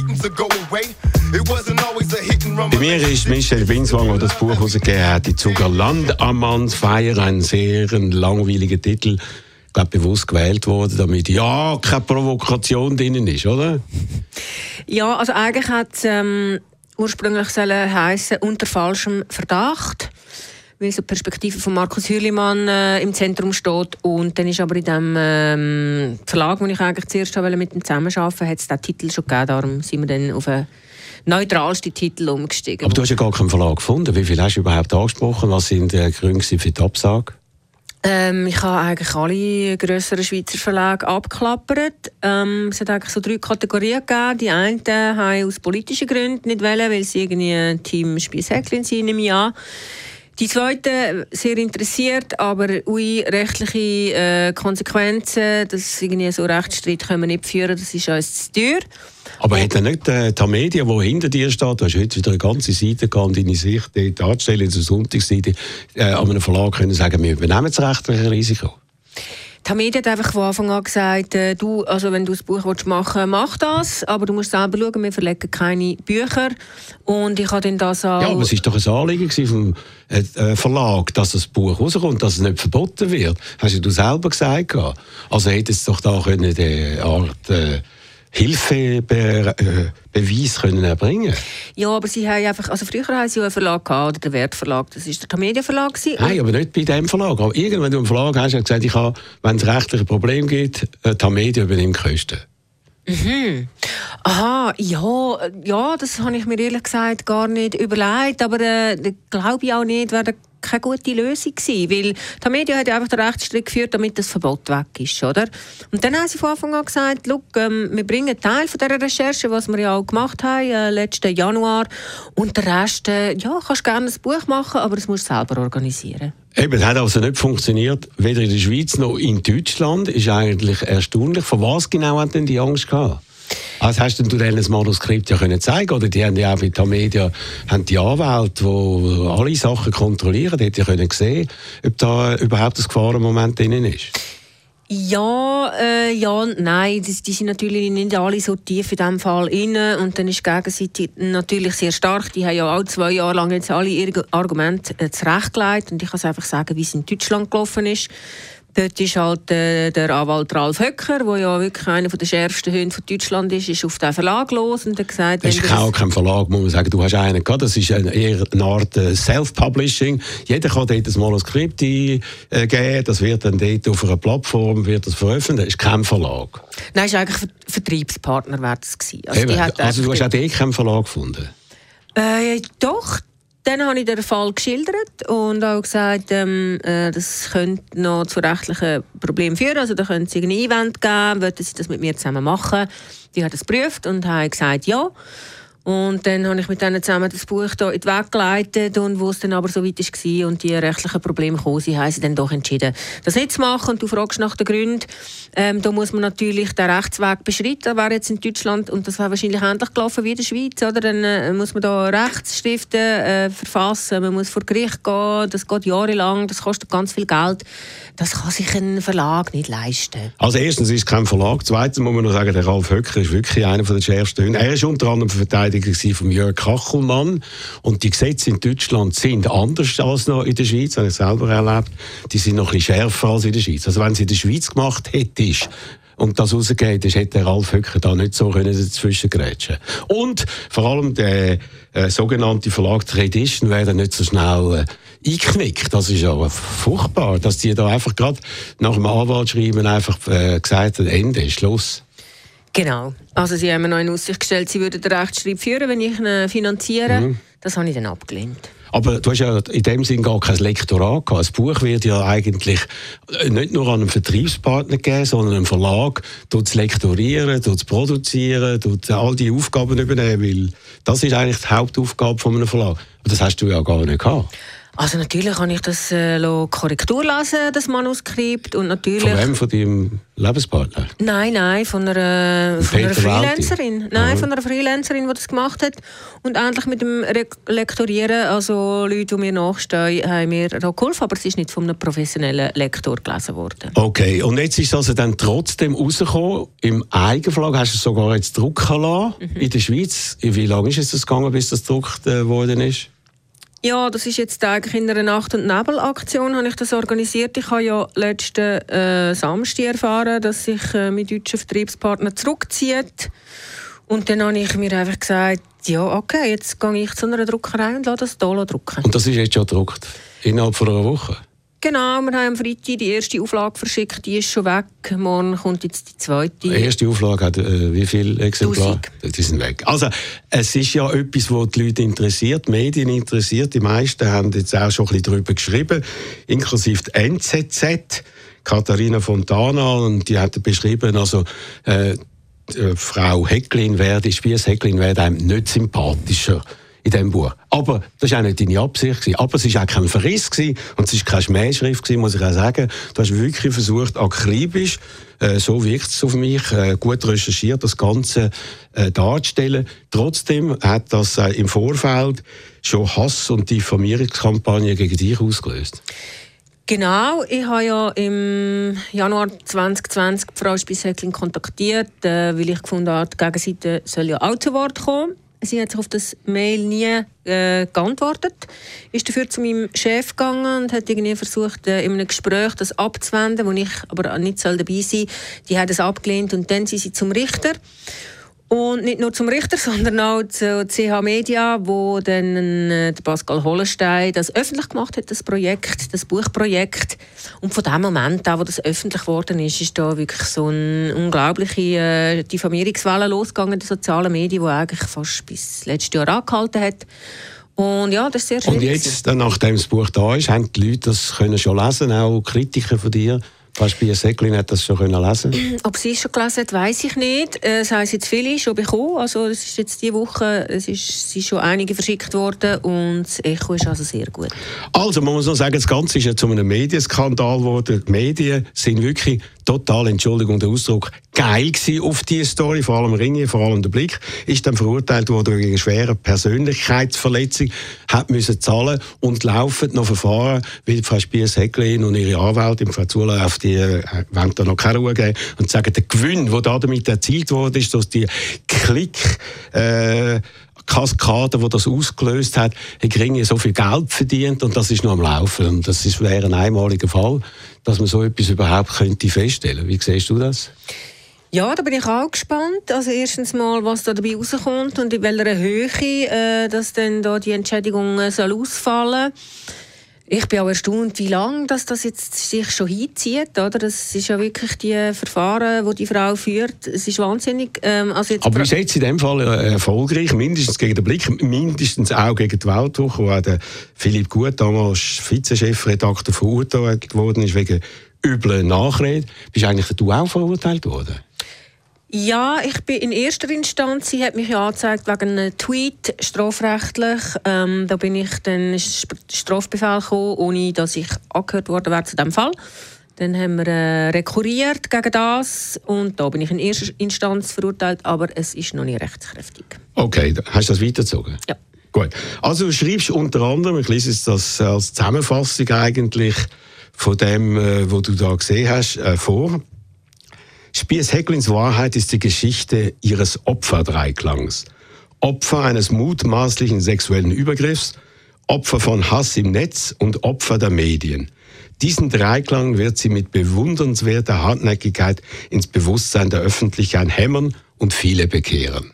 anyway. It wasn't always a hit and run. Bei mir ist Michel Binswanger, der das Buch herausgegeben hat, die Zuger Landammanns Feier, ein sehr langweiliger Titel. Ich glaube, bewusst gewählt worden, damit ja keine Provokation drin ist, oder? Ja, also eigentlich hat es ähm, ursprünglich sollen heissen, unter falschem Verdacht, weil so die Perspektive von Markus Hürlimann äh, im Zentrum steht. Und dann ist aber in dem ähm, Verlag, wo ich eigentlich zuerst mit ihm zusammenarbeiten wollte, hat es diesen Titel schon gegeben. Darum sind wir dann auf einen neutralsten Titel umgestiegen. Aber du hast ja gar keinen Verlag gefunden. Wie viel hast du überhaupt angesprochen? Was sind die Gründe für die Absage? Ähm, ich habe eigentlich alle grösseren Schweizer Verlage abgeklappert. Ähm, es hat eigentlich so drei Kategorien gegeben. Die einen haben aus politischen Gründen nicht wollen, weil sie irgendwie ein Team Spiess-Häcklin sind im Jahr. Die zweite sehr interessiert, aber ui, rechtliche äh, Konsequenzen, das irgendwie so Rechtsstreit können wir nicht führen, das ist uns zu teuer. Aber hat er nicht äh, die Media, die hinter dir steht, du hast heute wieder eine ganze Seite gehabt, deine Sicht dort darzustellen, in der Sonntagsseite, äh, an einem Verlag können sagen, wir übernehmen das rechtliche Risiko? Die Media hat einfach von Anfang an gesagt, äh, du, also wenn du ein Buch machen willst, mach das, aber du musst selber schauen, wir verlegen keine Bücher. Und ich habe dann das auch... Ja, aber es war doch ein Anliegen vom äh, Verlag, dass das Buch rauskommt, dass es nicht verboten wird. Hast du selber gesagt. Also hättest du doch da können eine Art äh, Hilfebeweis können erbringen. Ja, aber sie haben einfach... Also früher haben sie ja einen Verlag gehabt, oder den Wertverlag, das war der Tamedia Verlag. Nein, aber nicht bei diesem Verlag. Aber irgendwann, wenn du einen Verlag hast, hast du gesagt, ich habe, wenn es rechtliche Probleme gibt, Tamedia übernimmt die Kosten. Mhm. Aha, ja, ja, das habe ich mir ehrlich gesagt gar nicht überlegt, aber äh, glaube ich auch nicht, wäre keine gute Lösung gewesen, weil die Media hat ja einfach den Rechtsstreit geführt, damit das Verbot weg ist, oder? Und dann haben sie von Anfang an gesagt, look, ähm, wir bringen einen Teil von dieser Recherche, was wir ja auch gemacht haben, äh, letzten Januar, und den Rest, äh, ja, kannst gerne ein Buch machen, aber das musst du selber organisieren. Eben, es hat also nicht funktioniert, weder in der Schweiz noch in Deutschland. Ist eigentlich erstaunlich. Von was genau hat denn die Angst gehabt? Also hast du denen das Manuskript ja können zeigen, oder die haben ja auch mit der Media haben die Anwälte, die alle Sachen kontrollieren, die hätten ja können sehen, ob da überhaupt ein Gefahrenmoment drin ist. Ja, äh, ja, nein, die, die sind natürlich nicht alle so tief in diesem Fall inne, und dann ist die Gegenseite natürlich sehr stark. Die haben ja auch zwei Jahre lang jetzt alle ihre Argumente äh, zurechtgelegt, und ich kann es einfach sagen, wie es in Deutschland gelaufen ist. Dort ist halt äh, der Anwalt Ralf Höcker, der ja wirklich einer der schärfsten Hunde von Deutschland ist, ist auf den Verlag los und hat gesagt... Das ist auch kein Verlag, muss man sagen. Du hast einen gehabt, das ist eine, eher eine Art äh, Self-Publishing. Jeder kann dort ein Manuskript eingeben, das wird dann dort auf einer Plattform wird das veröffentlicht. Das ist kein Verlag. Nein, es war eigentlich Ver- Vertriebspartner wäre das gewesen. Also, Eben, die hat also du hast auch dort keinen Verlag gefunden? Äh, doch. Dann habe ich den Fall geschildert und auch gesagt, ähm, äh, das könnte noch zu rechtlichen Problemen führen. Also da könnte es einen Einwand geben, wollten sie das mit mir zusammen machen. Die hat das geprüft und haben gesagt, ja. Und dann habe ich mit denen zusammen das Buch hier in die Weg geleitet, und wo es dann aber so weit war und die rechtlichen Probleme kamen, haben sie dann doch entschieden, das nicht zu machen. Und du fragst nach den Gründen. Ähm, da muss man natürlich den Rechtsweg beschreiten. Das wäre jetzt in Deutschland, und das wäre wahrscheinlich ähnlich gelaufen wie in der Schweiz, oder? Dann äh, muss man da Rechtsschriften äh, verfassen, man muss vor Gericht gehen, das geht jahrelang, das kostet ganz viel Geld. Das kann sich ein Verlag nicht leisten. Also erstens ist es kein Verlag, zweitens muss man noch sagen, der Ralf Höcker ist wirklich einer der schärfsten Hunde. Er ist unter anderem Verteidiger von Jörg Kachelmann, und die Gesetze in Deutschland sind anders als noch in der Schweiz, habe ich selber erlebt. Die sind noch ein bisschen schärfer als in der Schweiz. Also wenn sie in der Schweiz gemacht hättest und das rausgeht ist, hätte der Ralf Höcker da nicht so können dazwischen grätschen. Und vor allem der äh, sogenannte Verlag Tradition wäre nicht so schnell äh, eingeknickt. Das ist ja furchtbar, dass die da einfach gerade nach dem Anwaltsschreiben einfach äh, gesagt haben, Ende, Schluss. Genau. Also sie haben mir noch in Aussicht gestellt, sie würden den Rechtsstreit führen, wenn ich ihn finanziere. Mhm. Das habe ich dann abgelehnt. Aber du hast ja in dem Sinn gar kein Lektorat gehabt. Das Buch wird ja eigentlich nicht nur an einen Vertriebspartner geben, sondern einen Verlag, tut es lektorieren, tut es produzieren, tut all die Aufgaben übernehmen, weil das ist eigentlich die Hauptaufgabe von einem Verlag. Aber das hast du ja gar nicht gehabt. Also natürlich kann ich das äh, Korrektur lesen, das Manuskript. Und natürlich... Von wem? Von deinem Lebenspartner? Nein, nein, von einer, von einer Peter Freelancerin. Walti? Nein, Mhm. von einer Freelancerin, die das gemacht hat. Und endlich mit dem Re- Lektorieren, also Leute, die mir nachstehen, haben mir da geholfen. Aber es ist nicht von einem professionellen Lektor gelesen worden. Okay, und jetzt ist es also dann trotzdem rausgekommen, im Eigenverlag, hast du es sogar jetzt drucken lassen, Mhm. in der Schweiz. Wie lange ist es das gegangen, bis das gedruckt äh, worden ist? Ja, das ist jetzt eigentlich in einer Nacht- und Nebel-Aktion habe ich das organisiert. Ich habe ja letzten äh, Samstag erfahren, dass sich äh, mein deutscher Vertriebspartner zurückzieht. Und dann habe ich mir einfach gesagt, ja, okay, jetzt gehe ich zu einer Druckerei und lasse das hier drucken. Und das ist jetzt schon gedruckt? Innerhalb von einer Woche? Genau, wir haben am Freitag die erste Auflage verschickt, die ist schon weg. Morgen kommt jetzt die zweite. Die erste Auflage hat äh, wie viele Exemplare? Die sind weg. Also, es ist ja etwas, was die Leute interessiert, die Medien interessiert. Die meisten haben jetzt auch schon ein bisschen darüber geschrieben, inklusive die N Z Z, Katharina Fontana, und die hat beschrieben, also äh, die, Frau Häcklin werde, Spiess Häcklin werde einem nicht sympathischer in diesem Buch. Aber das war auch nicht deine Absicht. Aber es war auch kein Verriss und es war keine Schmähschrift, muss ich auch sagen. Du hast wirklich versucht, akribisch, äh, so wirkt es auf mich, äh, gut recherchiert, das Ganze äh, darzustellen. Trotzdem hat das äh, im Vorfeld schon Hass- und Diffamierungskampagnen gegen dich ausgelöst. Genau, ich habe ja im Januar zwanzig zwanzig die Frau Spiess-Häcklin kontaktiert, äh, weil ich gefunden habe, die Gegenseite soll ja auch zu Wort kommen. Sie hat sich auf das Mail nie äh, geantwortet, ist dafür zu meinem Chef gegangen und hat irgendwie versucht, äh, in einem Gespräch das abzuwenden, wo ich aber nicht soll dabei sein soll. Die hat es abgelehnt und dann sind sie zum Richter. Und nicht nur zum Richter, sondern auch zu C H Media, wo dann äh, Pascal Hollenstein das öffentlich gemacht hat, das Projekt, das Buchprojekt. Und von dem Moment an, wo das öffentlich geworden ist, ist da wirklich so eine unglaubliche äh, Diffamierungswelle losgegangen in den sozialen Medien, die eigentlich fast bis letztes Jahr angehalten hat. Und ja, das ist sehr schwierig. Und jetzt, dann, nachdem das Buch da ist, haben die Leute das können schon lesen, auch Kritiker von dir. Frau Spiess-Häcklin hat das schon lesen können. Ob sie es schon gelesen hat, weiss ich nicht. Äh, Es haben jetzt viele schon bekommen. Also es ist jetzt diese Woche, es ist, sind schon einige verschickt worden und das Echo ist also sehr gut. Also, man muss noch sagen, das Ganze ist ja zu einem Medienskandal geworden. Die Medien sind wirklich total, Entschuldigung der Ausdruck, geil gewesen auf diese Story, vor allem Ringe, vor allem der Blick, ist dann verurteilt worden wegen schwerer Persönlichkeitsverletzung, hat müssen zahlen und laufen noch Verfahren, weil Frau Spiess-Häcklin und ihre Anwältin, Frau Zulauf, die äh, wollen da noch keine Ruhe geben und sagen, der Gewinn, der damit erzielt wurde, ist, dass die Klick äh, Kaskade, die das ausgelöst hat, hat Ringe so viel Geld verdient und das ist noch am Laufen. Und das ist, wäre ein einmaliger Fall, dass man so etwas überhaupt könnte feststellen. Wie siehst du das? Ja, da bin ich auch gespannt. Also erstens mal, was da dabei rauskommt und in welcher Höhe äh, dass dann da die Entschädigung äh, soll ausfallen. Ich bin auch erstaunt, wie lange das, das jetzt sich schon hinzieht. Oder? Das ist ja wirklich die Verfahren, die die Frau führt. Es ist wahnsinnig. Ähm, also jetzt Aber ist jetzt in dem Fall äh, erfolgreich, mindestens gegen den Blick, mindestens auch gegen die Weltwoche, wo auch der Philipp Gut, damals Vizechefredakteur, verurteilt worden ist wegen übler Nachrede. Bist eigentlich du auch verurteilt worden? Ja, ich bin in erster Instanz, sie hat mich ja angezeigt wegen einem Tweet, strafrechtlich. Ähm, da bin ich dann Sp- Strafbefehl gekommen, ohne dass ich angehört worden wäre zu diesem Fall. Dann haben wir äh, rekurriert gegen das und da bin ich in erster Instanz verurteilt, aber es ist noch nicht rechtskräftig. Okay, hast du das weitergezogen? Ja. Gut. Also du schreibst unter anderem, ich lese jetzt das als Zusammenfassung eigentlich von dem, äh, was du da gesehen hast, äh, vor. Spiess-Häcklins Wahrheit ist die Geschichte ihres Opferdreiklangs. Opfer eines mutmaßlichen sexuellen Übergriffs, Opfer von Hass im Netz und Opfer der Medien. Diesen Dreiklang wird sie mit bewundernswerter Hartnäckigkeit ins Bewusstsein der Öffentlichkeit hämmern und viele bekehren.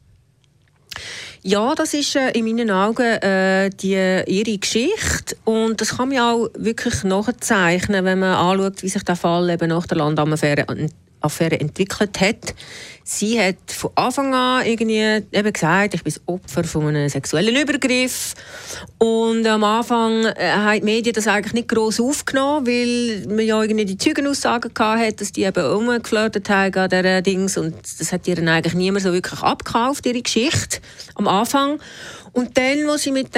Ja, das ist äh, in meinen Augen äh, die, ihre Geschichte und das kann man auch wirklich nachzeichnen, wenn man anschaut, wie sich der Fall eben nach der Landaffäre Affäre entwickelt hat. Sie hat von Anfang an irgendwie eben gesagt, ich bin das Opfer von einem sexuellen Übergriff. Und am Anfang äh, haben die Medien das eigentlich nicht gross aufgenommen, weil man ja irgendwie die Zeugenaussagen hatte, dass die eben rumgeflirtet haben an dieser Dings. Und das hat ihr dann eigentlich niemand so wirklich abgekauft, ihre Geschichte, am Anfang. Und dann, als sie mit dem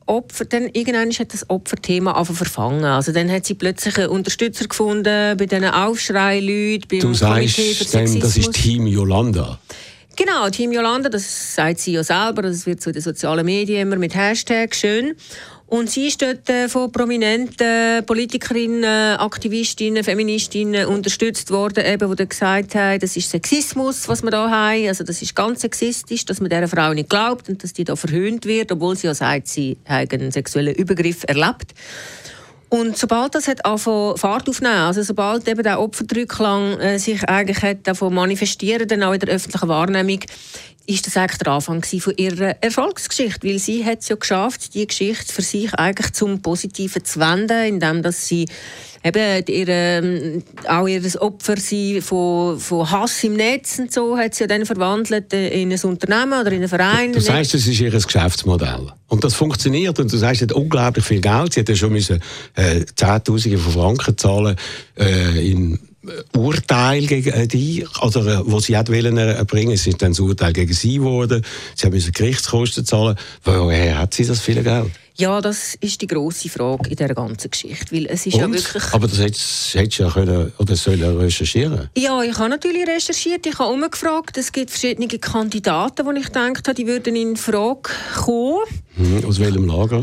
Opfer, dann irgendwann hat das Opferthema angefangen verfangen. Also dann hat sie plötzlich einen Unterstützer gefunden bei diesen Aufschrei-Leuten, beim Du Komitee für sagst, dem, das Sexismus. ist Team Yolanda. Genau, Team Yolanda, das sagt sie ja selber, das wird so in den sozialen Medien immer mit Hashtag schön. Und sie ist dort äh, von prominenten Politikerinnen, Aktivistinnen, Feministinnen unterstützt worden, eben, die dann gesagt haben, das ist Sexismus, was wir da haben. Also das ist ganz sexistisch, dass man dieser Frau nicht glaubt und dass die da verhöhnt wird, obwohl sie ja sagt, sie hat einen sexuellen Übergriff erlebt. Und sobald das hat angefangen Fahrt aufnehmen, also sobald eben der Opferdrückklang äh, sich eigentlich hat davon manifestieren, dann auch in der öffentlichen Wahrnehmung, ist das eigentlich der Anfang von ihrer Erfolgsgeschichte, weil sie hat es ja geschafft, die Geschichte für sich eigentlich zum Positiven zu wenden, indem dass sie eben ihre, auch ihr Opfer sie von, von Hass im Netz und so hat sie ja dann verwandelt in ein Unternehmen oder in einen Verein. Du sagst, das ist ihr Geschäftsmodell. Und das funktioniert. Und du sagst, sie hat unglaublich viel Geld. Sie hat ja schon müssen, äh, Zehntausende von Franken zahlen äh, in Urteil gegen die, also wo sie hat wollen erbringen, es ist dann das Urteil gegen sie geworden. Sie haben müssen Gerichtskosten zahlen. Woher hat sie das viele Geld? Ja, das ist die grosse Frage in dieser ganzen Geschichte, weil es ist ja Und? wirklich... Aber das hättest hättest du ja können, oder sollen recherchieren. Ja, ich habe natürlich recherchiert, ich habe umgefragt. Es gibt verschiedene Kandidaten, wo ich gedacht habe, die würden in Frage kommen. Hm, aus welchem Lager?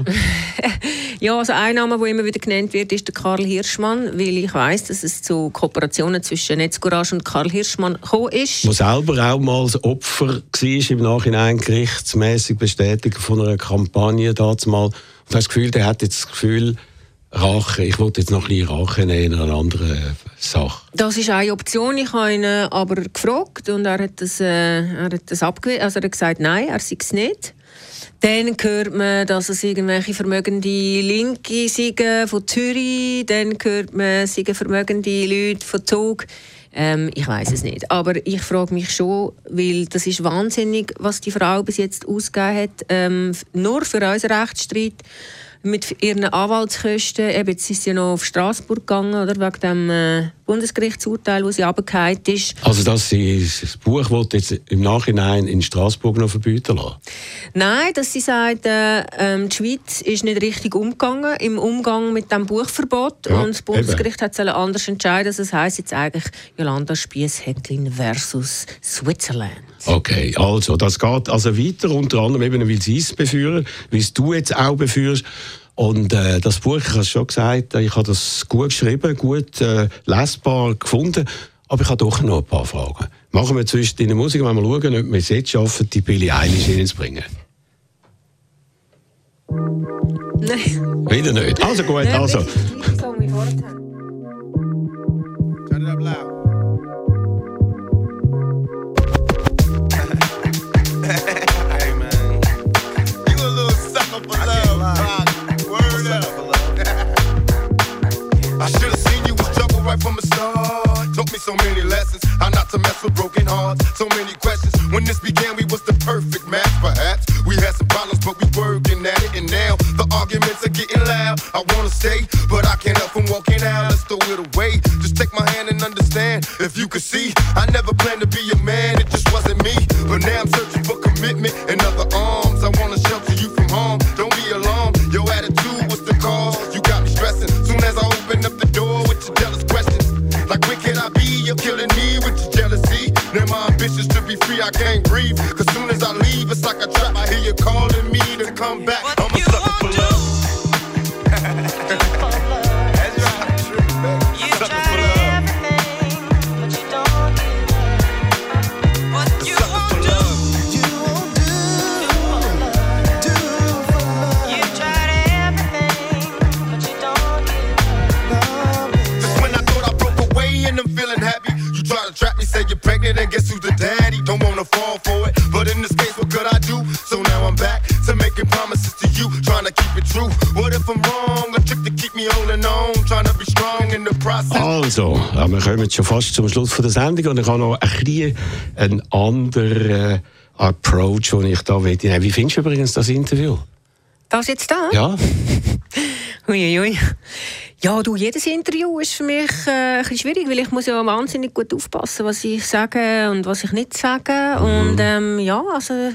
Ja, also ein Name, der immer wieder genannt wird, ist der Karl Hirschmann, weil ich weiss, dass es zu Kooperationen zwischen Netzcourage und Karl Hirschmann gekommen ist. Der selber auch mal das Opfer war, im Nachhinein gerichtsmäßig bestätigt von einer Kampagne damals. Und du hast das Gefühl, der hat jetzt das Gefühl, Rache, ich wollte jetzt noch ein bisschen Rache nehmen in einer anderen Sache. Das ist eine Option. Ich habe ihn aber gefragt und er hat das, äh, er hat das abgewiesen. Also er hat gesagt, nein, er sei es nicht. Dann hört man, dass es irgendwelche vermögende Linke sind von Zürich. Dann hört man, es sind vermögende Leute von Zug. Ähm, ich weiß es nicht. Aber ich frage mich schon, weil das ist wahnsinnig, was die Frau bis jetzt ausgegeben hat. Ähm, nur für unseren Rechtsstreit. Mit ihren Anwaltskosten, eben, jetzt ist sie ja noch auf Straßburg gegangen, oder, wegen dem äh, Bundesgerichtsurteil, wo sie runtergefallen ist. Also dass sie das Buch wollte jetzt im Nachhinein in Straßburg noch verbieten lassen? Nein, dass sie sagt, äh, ähm, die Schweiz ist nicht richtig umgegangen im Umgang mit dem Buchverbot. Ja, und das Bundesgericht hat es anders entscheiden. Das heisst jetzt eigentlich Jolanda Spiess-Häcklin versus Switzerland. Okay, also das geht also weiter, unter anderem eben, weil sie es befeuern, weil es du jetzt auch befeuerst. Und äh, das Buch, ich habe es schon gesagt, ich habe das gut geschrieben, gut äh, lesbar gefunden, aber ich habe doch noch ein paar Fragen. Machen wir zwischen den Musik, wenn wir schauen, ob wir es jetzt schaffen, die Billie Eilish reinzubringen. Nein. Wieder nicht. Also gut, Nein, also. richtig, die gleiche Song wie vorher. Turn it up loud. Hey man, you a little sucker for love, Rock. Word up. I should have seen you was trouble right from the start. Taught me so many lessons, how not to mess with broken hearts. So many questions. When this began, we was the perfect match. Perhaps we had some problems, but we working at it. And now the arguments are getting loud. I wanna stay, but I can't help from walking out. Let's throw it away. Just take my hand and understand. If you could see, I never planned to be a man. It just wasn't me. But now I'm searching for commitment and other arms. I wanna shelter you from harm. Don't be alarmed. Your attitude was the cause. You got me stressing. Soon as I open up the door with your jealous questions, like where can I be? You're killing me with your jealousy. Now my ambitions to be free, I can't breathe. Cause soon as I leave, it's like a trap. I hear you calling me to come back. I'm a sucker for love. That's right. You Sucker try for love. everything, but you don't give up. What you Sucker for won't do, love. you won't do. You tried everything, but you don't give up. Just when I thought I broke away and I'm feeling happy, you try to trap me, say you're pregnant, and guess who's the daddy? Don't wanna fall for it, but in this case, what could I do? So now I'm back to making promises to you, trying to keep it true. What if I'm wrong? A trick to keep me holding on, trying to be strong in the process. Also, ja, wir kommen schon fast zum Schluss von der Sendung und ich habe noch ein bisschen einen anderen äh, Approach, den ich da will. Wie findest du übrigens das Interview? Das jetzt da? Ja? Uiuiui. Ja, du, jedes Interview ist für mich äh, ein bisschen schwierig, weil ich muss ja wahnsinnig gut aufpassen, was ich sage und was ich nicht sage. Mhm. Und ähm, ja, also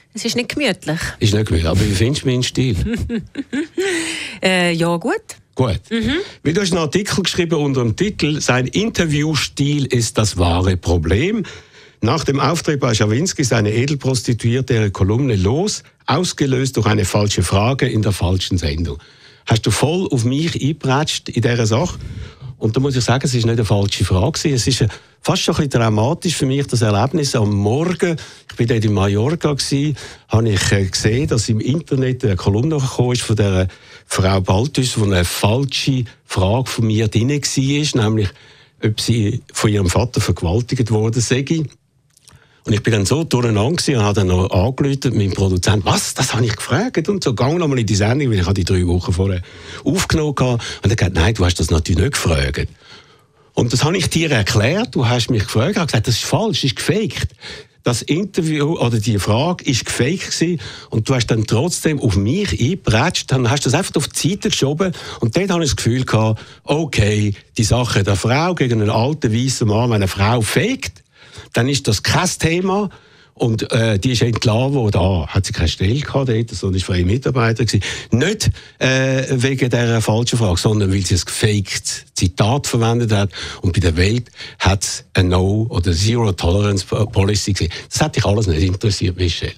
Es ist nicht gemütlich. Ist nicht gemütlich. Aber wie findest du meinen Stil? Äh, ja, gut. Gut. Mhm. Wie du hast einen Artikel geschrieben unter dem Titel «Sein Interviewstil ist das wahre Problem». Nach dem Auftritt bei Schawinski ist eine Edelprostituierte ihre Kolumne los, ausgelöst durch eine falsche Frage in der falschen Sendung. Hast du voll auf mich eingepratscht in dieser Sache? Und da muss ich sagen, es ist nicht eine falsche Frage. Es ist fast schon ein bisschen dramatisch für mich, das Erlebnis am Morgen. Ich war dort in Mallorca, habe ich gesehen, dass im Internet eine Kolumne gekommen ist von der Frau Balthus, wo eine falsche Frage von mir drin war, nämlich, ob sie von ihrem Vater vergewaltigt worden sei. Und ich bin dann so durcheinander gewesen und habe dann noch angerufen, meinen Produzent, was, das habe ich gefragt? Und so, gang nochmal in die Sendung, weil ich die drei Wochen vorher aufgenommen habe. Und er hat gesagt, nein, du hast das natürlich nicht gefragt. Und das habe ich dir erklärt, du hast mich gefragt, ich habe gesagt, das ist falsch, das ist gefaked. Das Interview oder die Frage ist gefaked gewesen und du hast dann trotzdem auf mich eingepratscht, dann hast du das einfach auf die Seite geschoben und dort habe ich das Gefühl gehabt, okay, die Sache der Frau gegen einen alten weißen Mann, wenn eine Frau faked, dann ist das kein Thema und äh, die ist entlassen worden. Da hat sie keine Stelle gehabt, dort, sondern war freie Mitarbeiter gewesen. Nicht äh, wegen dieser falschen Frage, sondern weil sie ein gefaked Zitat verwendet hat. Und bei der Welt hat es eine No- oder Zero-Tolerance-Policy gewesen. Das hat dich alles nicht interessiert, Michelle.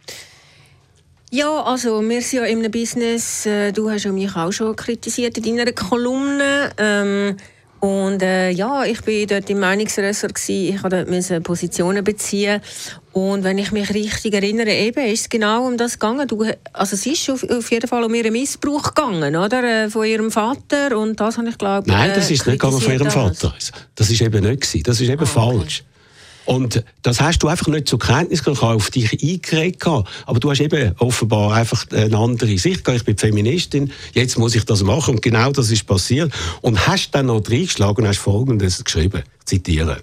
Ja, also wir sind ja in einem Business, äh, du hast ja mich auch schon kritisiert in deiner Kolumne. Ähm, Und äh, ja, ich war dort im Meinungsressort gsi. Ich musste dort Positionen beziehen. Und wenn ich mich richtig erinnere, eben, ist es genau um das gegangen. Du, also es ist auf, auf jeden Fall um ihren Missbrauch gegangen, oder? Von ihrem Vater. Und das habe ich, glaube ich, Nein, das ist nicht gegangen von ihrem Vater. Das ist eben nicht gewesen. Das ist eben oh, falsch. Okay. Und das hast du einfach nicht zur Kenntnis genommen, auf dich eingeredet. Aber du hast eben offenbar einfach eine andere Sicht. Ich bin Feministin, jetzt muss ich das machen. Und genau das ist passiert. Und hast dann noch reingeschlagen und hast Folgendes geschrieben. Ich zitiere.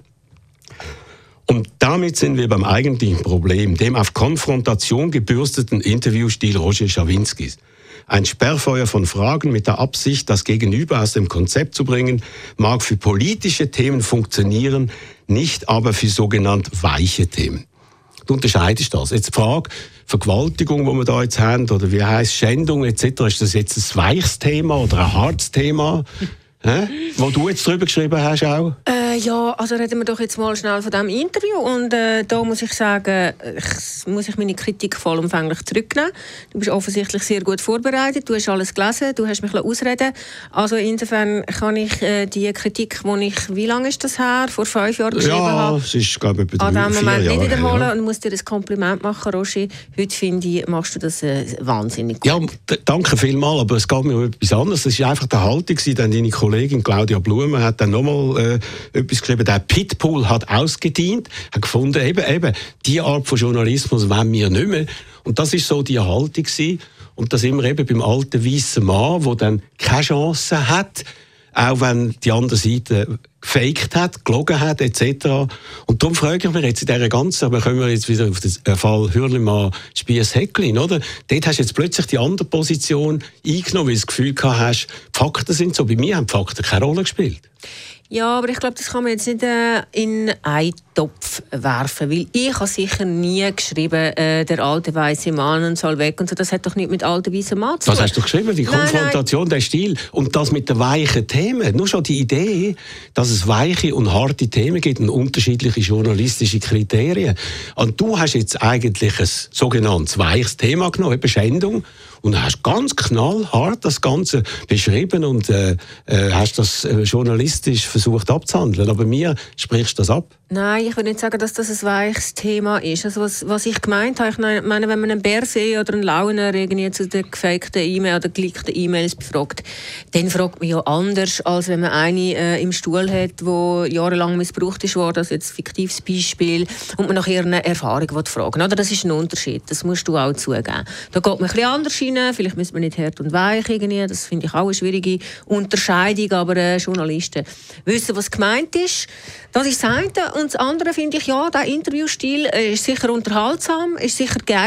Und damit sind wir beim eigentlichen Problem, dem auf Konfrontation gebürsteten Interviewstil Roger Schawinskis. Ein Sperrfeuer von Fragen mit der Absicht, das Gegenüber aus dem Konzept zu bringen, mag für politische Themen funktionieren, nicht aber für sogenannt weiche Themen. Du unterscheidest das. Jetzt die Frage, Vergewaltigung, die wir da jetzt haben, oder wie heisst Schändung et cetera, ist das jetzt ein weiches Thema oder ein hartes Thema? Hä? Wo du jetzt drüber geschrieben hast auch? Äh, ja, also reden wir doch jetzt mal schnell von diesem Interview. Und äh, da muss ich sagen, ich, muss ich meine Kritik vollumfänglich zurücknehmen. Du bist offensichtlich sehr gut vorbereitet, du hast alles gelesen, du hast mich ausreden. Also insofern kann ich äh, die Kritik, die ich, wie lange ist das her, vor fünf Jahren geschrieben ja, habe, es ist, glaube ich, an diesem Moment Jahre nicht wiederholen her, ja. Und muss dir ein Kompliment machen, Roger. Heute finde ich, machst du das äh, wahnsinnig gut. Ja, d- danke vielmals, aber es geht mir um etwas anderes. Es war einfach die Haltung, denn deine Kollegin Claudia Blume hat dann nochmal äh, etwas geschrieben, der Pitbull hat ausgedient, hat gefunden, eben, eben, diese Art von Journalismus wollen wir nicht mehr. Und das war so die Haltung gewesen. Und das immer eben beim alten weißen Mann, der dann keine Chance hat, auch wenn die andere Seite gefaked hat, gelogen hat, et cetera. Und darum frage ich mich jetzt in dieser ganzen, aber kommen wir jetzt wieder auf den Fall Hürlimann, Spiess Häcklin, oder? Dort hast du jetzt plötzlich die andere Position eingenommen, weil du das Gefühl gehabt hast, die Fakten sind so. Bei mir haben die Fakten keine Rolle gespielt. Ja, aber ich glaube, das kann man jetzt nicht äh, in einen Topf werfen, weil ich habe sicher nie geschrieben, äh, der alte weiße Mann soll weg und so. Das hat doch nicht mit alten weißen Mann zu tun. Das hast du geschrieben, die nein, Konfrontation, nein. Der Stil und das mit den weichen Themen. Nur schon die Idee, dass es weiche und harte Themen gibt und unterschiedliche journalistische Kriterien. Und du hast jetzt eigentlich ein sogenanntes weiches Thema genommen, eben Schändung. Und hast ganz knallhart das Ganze beschrieben und äh, äh, hast das äh, journalistisch versucht abzuhandeln. Aber mir sprichst du das ab? Nein, ich würde nicht sagen, dass das ein weiches Thema ist. Also was, was ich gemeint habe, ich meine, wenn man einen Berset oder einen Launer irgendwie zu den gefakten E-Mails oder geleakten E-Mails befragt, dann fragt man ja anders, als wenn man eine äh, im Stuhl hat, die jahrelang missbraucht ist worden, also jetzt ein fiktives Beispiel, und man nach ihrer Erfahrung fragen will. Oder? Das ist ein Unterschied, das musst du auch zugeben. Da geht man ein bisschen anders rein, vielleicht müssen wir nicht hart und weich irgendwie, das finde ich auch eine schwierige Unterscheidung, aber äh, Journalisten wissen, was gemeint ist. Das ist das eine. Und das andere finde ich, ja, der Interviewstil ist sicher unterhaltsam, ist sicher geeignet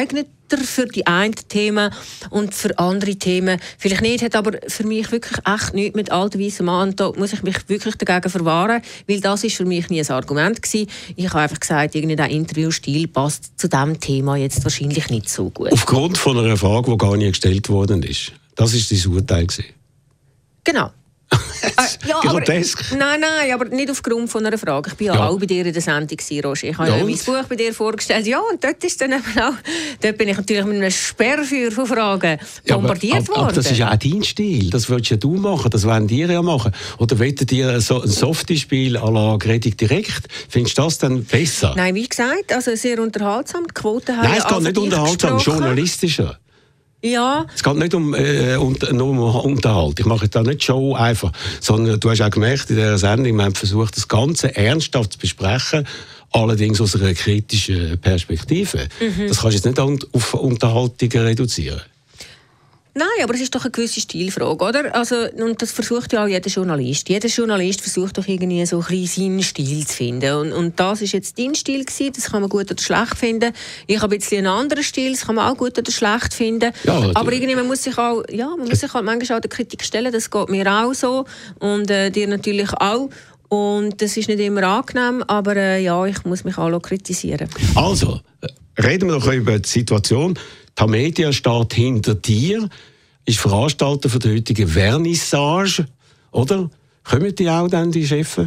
breiter für die einen Themen und für andere Themen vielleicht nicht. Hat aber für mich wirklich echt nichts mit alten weißen Mann. Und da muss ich mich wirklich dagegen verwahren, weil das ist für mich nie ein Argument gewesen. Ich habe einfach gesagt, irgendwie der Interviewstil passt zu diesem Thema jetzt wahrscheinlich nicht so gut. Aufgrund von einer Frage, die gar nicht gestellt worden ist. Das war dein Urteil gewesen. Genau. Äh, ja, aber, Grotesk. nein, nein, aber nicht aufgrund von einer Frage. Ich war ja, Ja. auch bei dir in der Sendung, Roger. Ich habe Ja, ja, und? mein Buch bei dir vorgestellt. Ja, und dort ist dann eben auch, dort bin ich natürlich mit einem Sperrfeuer von Fragen Ja, aber, bombardiert aber, worden. aber das ist ja auch dein Stil. Das willst ja du machen. Das wollen die ja machen. Oder wollt ihr so ein Softie-Spiel à la Gredig direkt? Findest du das dann besser? Nein, wie gesagt, also sehr unterhaltsam. Die Quoten haben Nein, ja es geht auch nicht für dich unterhaltsam, gesprochen. journalistischer. Ja, Es geht nicht um, äh, unter, nur um Unterhalt. Ich mache da nicht Show einfach. Sondern du hast auch gemerkt, in dieser Sendung, wir haben versucht, das Ganze ernsthaft zu besprechen. Allerdings aus einer kritischen Perspektive. Mhm. Das kannst du jetzt nicht un- auf Unterhaltungen reduzieren. nein, aber es ist doch eine gewisse Stilfrage, oder? Also, und das versucht ja auch jeder Journalist. Jeder Journalist versucht doch irgendwie so ein bisschen seinen Stil zu finden. Und, und das ist jetzt dein Stil gewesen, das kann man gut oder schlecht finden. Ich habe jetzt einen anderen Stil, das kann man auch gut oder schlecht finden. Ja, natürlich. aber irgendwie, man muss sich auch, ja, man muss sich halt manchmal auch der Kritik stellen, das geht mir auch so. Und äh, dir natürlich auch. Und das ist nicht immer angenehm, aber äh, ja, ich muss mich auch kritisieren. Also, äh, reden wir doch über die Situation. Die Media steht hinter dir, ist Veranstalter für die heutige Vernissage, oder? Kommen die auch dann, die Chefs?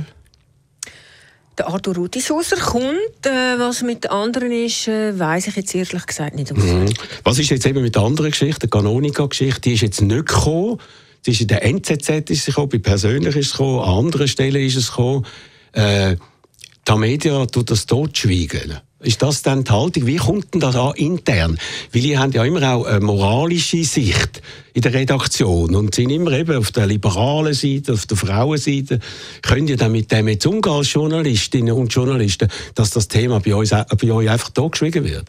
Der Arthur Rudishauser kommt. Äh, was mit den anderen ist, äh, weiss ich jetzt ehrlich gesagt nicht. Mhm. Was ist jetzt eben mit der anderen Geschichte, der Canonica-Geschichte? Die ist jetzt nicht gekommen. Die ist in der N Z Z ist sie gekommen, bei persönlich ist es gekommen, an anderen Stellen ist es gekommen. Äh, die Media tut das totschweigen. Ist das dann die Haltung? Wie kommt denn das an intern? Weil ihr habt ja immer auch eine moralische Sicht in der Redaktion und sind immer eben auf der liberalen Seite, auf der Frauenseite. Könnt ihr dann mit dem jetzt umgehen als Journalistinnen und Journalisten, dass das Thema bei, uns, bei euch einfach totgeschwiegen wird?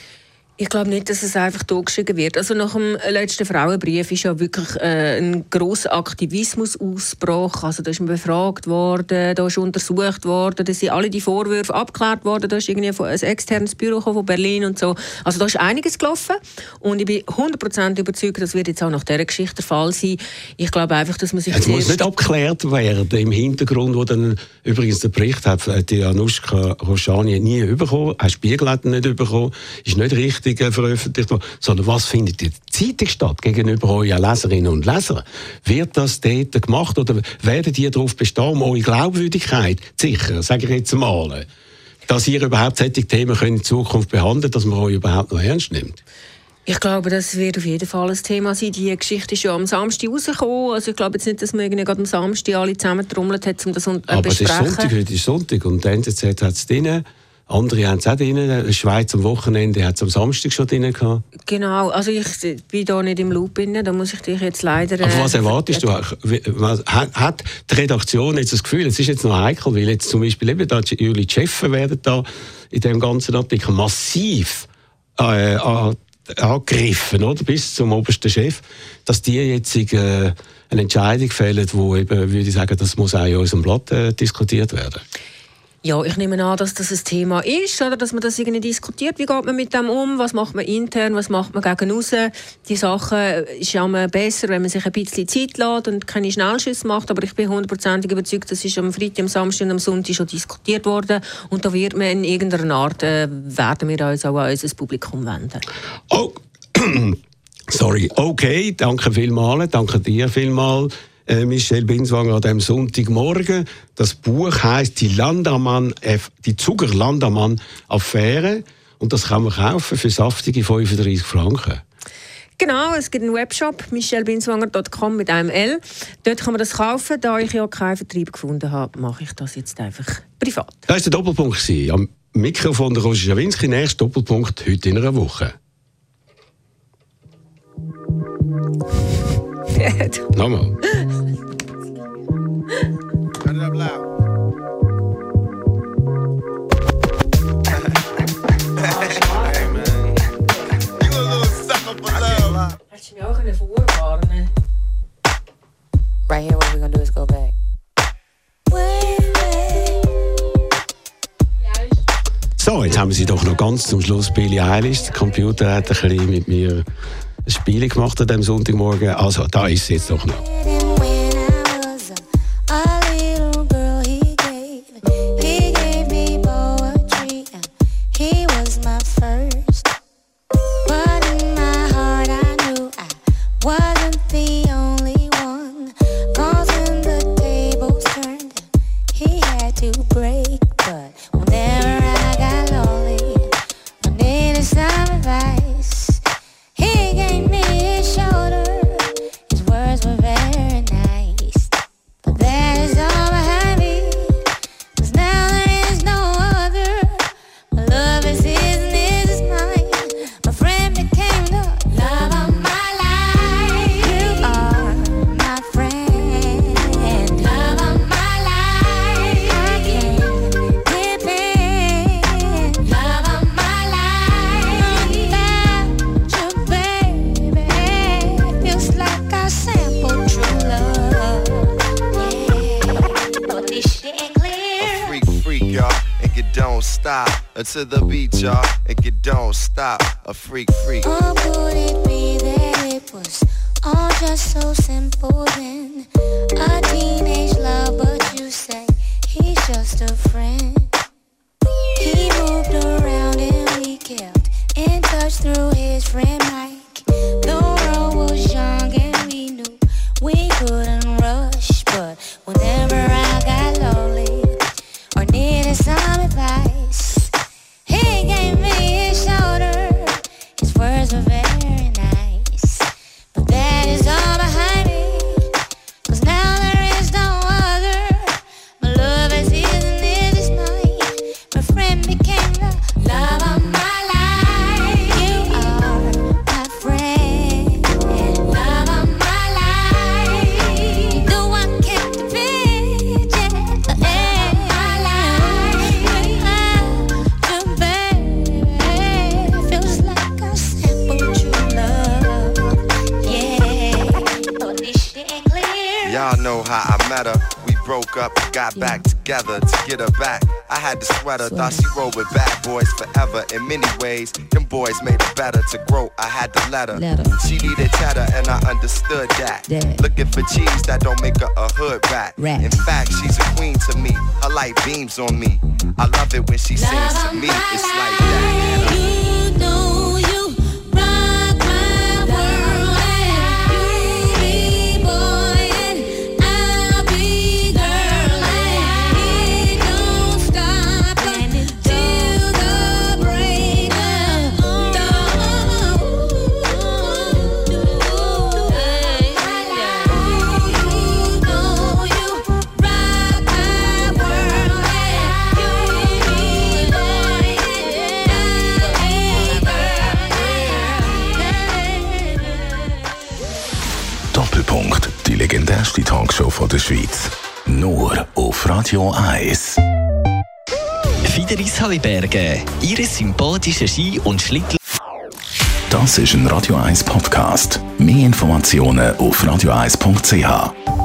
Ich glaube nicht, dass es einfach totgeschwiegen wird. Also nach dem letzten Frauenbrief ist ja wirklich äh, ein grosser Aktivismus ausgebrochen. Also da ist man befragt worden, da ist untersucht worden, da sind alle die Vorwürfe abgeklärt worden, da ist irgendwie ein externes Büro von Berlin und so. Also da ist einiges gelaufen und ich bin hundert Prozent überzeugt, das wird jetzt auch nach dieser Geschichte der Fall sein. Ich glaube einfach, dass man sich Es muss zuerst- nicht abgeklärt werden im Hintergrund, wo dann übrigens der Bericht hat, die Anushka Roshani nie bekommen, ein Spiegel hat ihn nicht bekommen, ist nicht richtig veröffentlicht worden, sondern was findet in der Zeitung statt gegenüber euren Leserinnen und Lesern? Wird das dort gemacht oder werden die darauf bestehen, um eure Glaubwürdigkeit zu sichern, sage ich jetzt mal, dass ihr überhaupt solche Themen könnt in Zukunft behandeln könnt, dass man euch überhaupt noch ernst nimmt? Ich glaube, das wird auf jeden Fall ein Thema sein. Die Geschichte ist ja am Samstag rausgekommen. Also ich glaube jetzt nicht, dass man irgendwie gerade am Samstag alle zusammentrommelt hat, um das zu äh, Aber es ist besprechen. Sonntag, heute ist Sonntag und der N Z Z hat es drin. Andere haben es auch drin. Die Schweiz am Wochenende hat es am Samstag schon drin gehabt. Genau, also ich bin da nicht im Loop drin, da muss ich dich jetzt leider... Aber was äh, erwartest du? Wie- was- Hat, hat die Redaktion jetzt das Gefühl, es ist jetzt noch heikel, weil jetzt zum Beispiel eben da Juli Schäfer werden da in dem ganzen Artikel massiv äh, an- angegriffen, oder? Bis zum obersten Chef, dass die jetzt äh, eine Entscheidung fällen, wo eben, würde ich sagen, das muss auch in unserem Blatt äh, diskutiert werden. Ja, ich nehme an, dass das ein Thema ist, oder dass man das irgendwie diskutiert. Wie geht man mit dem um? Was macht man intern? Was macht man gegen raus? Die Sache ist ja immer besser, wenn man sich ein bisschen Zeit lässt und keine Schnellschüsse macht. Aber ich bin hundertprozentig überzeugt, das ist am Freitag, am Samstag und am Sonntag schon diskutiert worden. Und da wird man in irgendeiner Art, äh, werden wir uns auch an unser Publikum wenden. Oh, sorry. Okay, danke vielmals. Danke dir vielmals, äh, Michelle Binswanger, an diesem Sonntagmorgen. Das Buch heisst «Die Landamann, äh, die Zucker-Landamann-Affäre». Und das kann man kaufen für saftige fünfunddreissig Franken. Genau, es gibt einen Webshop, michelle binswanger punkt com mit einem L. Dort kann man das kaufen. Da ich ja keinen Vertrieb gefunden habe, mache ich das jetzt einfach privat. Das war der Doppelpunkt. Am Mikrofon der Roger Schawinski. Nächster Doppelpunkt heute in einer Woche. Nochmal. Turn it up loud. Hey, man. You a little sucker for love. Hättest du mich auch vorwarnen. Right here, what we're gonna do is go back. So, jetzt haben wir sie doch noch ganz zum Schluss. Billie Eilish, der Computer hat ein bisschen mit mir ein Spiel gemacht an diesem Sonntagmorgen. Also, da ist sie jetzt doch noch. To the beat, y'all, and you don't stop. A freak, freak. Or could it be that it was all just so simple then? A teenage love, but you say he's just a friend. He moved around and we kept in touch through his friend Mike. The world was young and we knew we couldn't rush, but whenever I got lonely or needed some advice, he gave me his shoulder. His words were very nice, but that is all behind me, 'cause now there is no other. My love is his and his is mine. My friend became the love of my life. You are my friend, love of my life. The one captivated, yeah, my life. You baby, feels like a simple true love. Yeah, but this shit clear. Y'all know how I met her. We broke up, got back together to get her back. I had the sweater, thought she rolled with bad boys forever. In many ways, them boys made her better. To grow, I had to let her. Let her. She needed cheddar, and I understood that. That. Looking for cheese that don't make her a hood rat. Rat. In fact, she's a queen to me. Her light beams on me. I love it when she sings to me. It's like that. You know you rock my world, and you be boy and I'll be girl, and it don't stop till the break of dawn. You know you rock my world, and you be boy and I'll be girl. Doppelpunkt, die legendärste Talkshow von der Schweiz. Nur auf Radio eins. Fideris Haliberge, Ihre sympathische Ski- und Schlittel. Das ist ein Radio eins Podcast. Mehr Informationen auf radio eins punkt c h.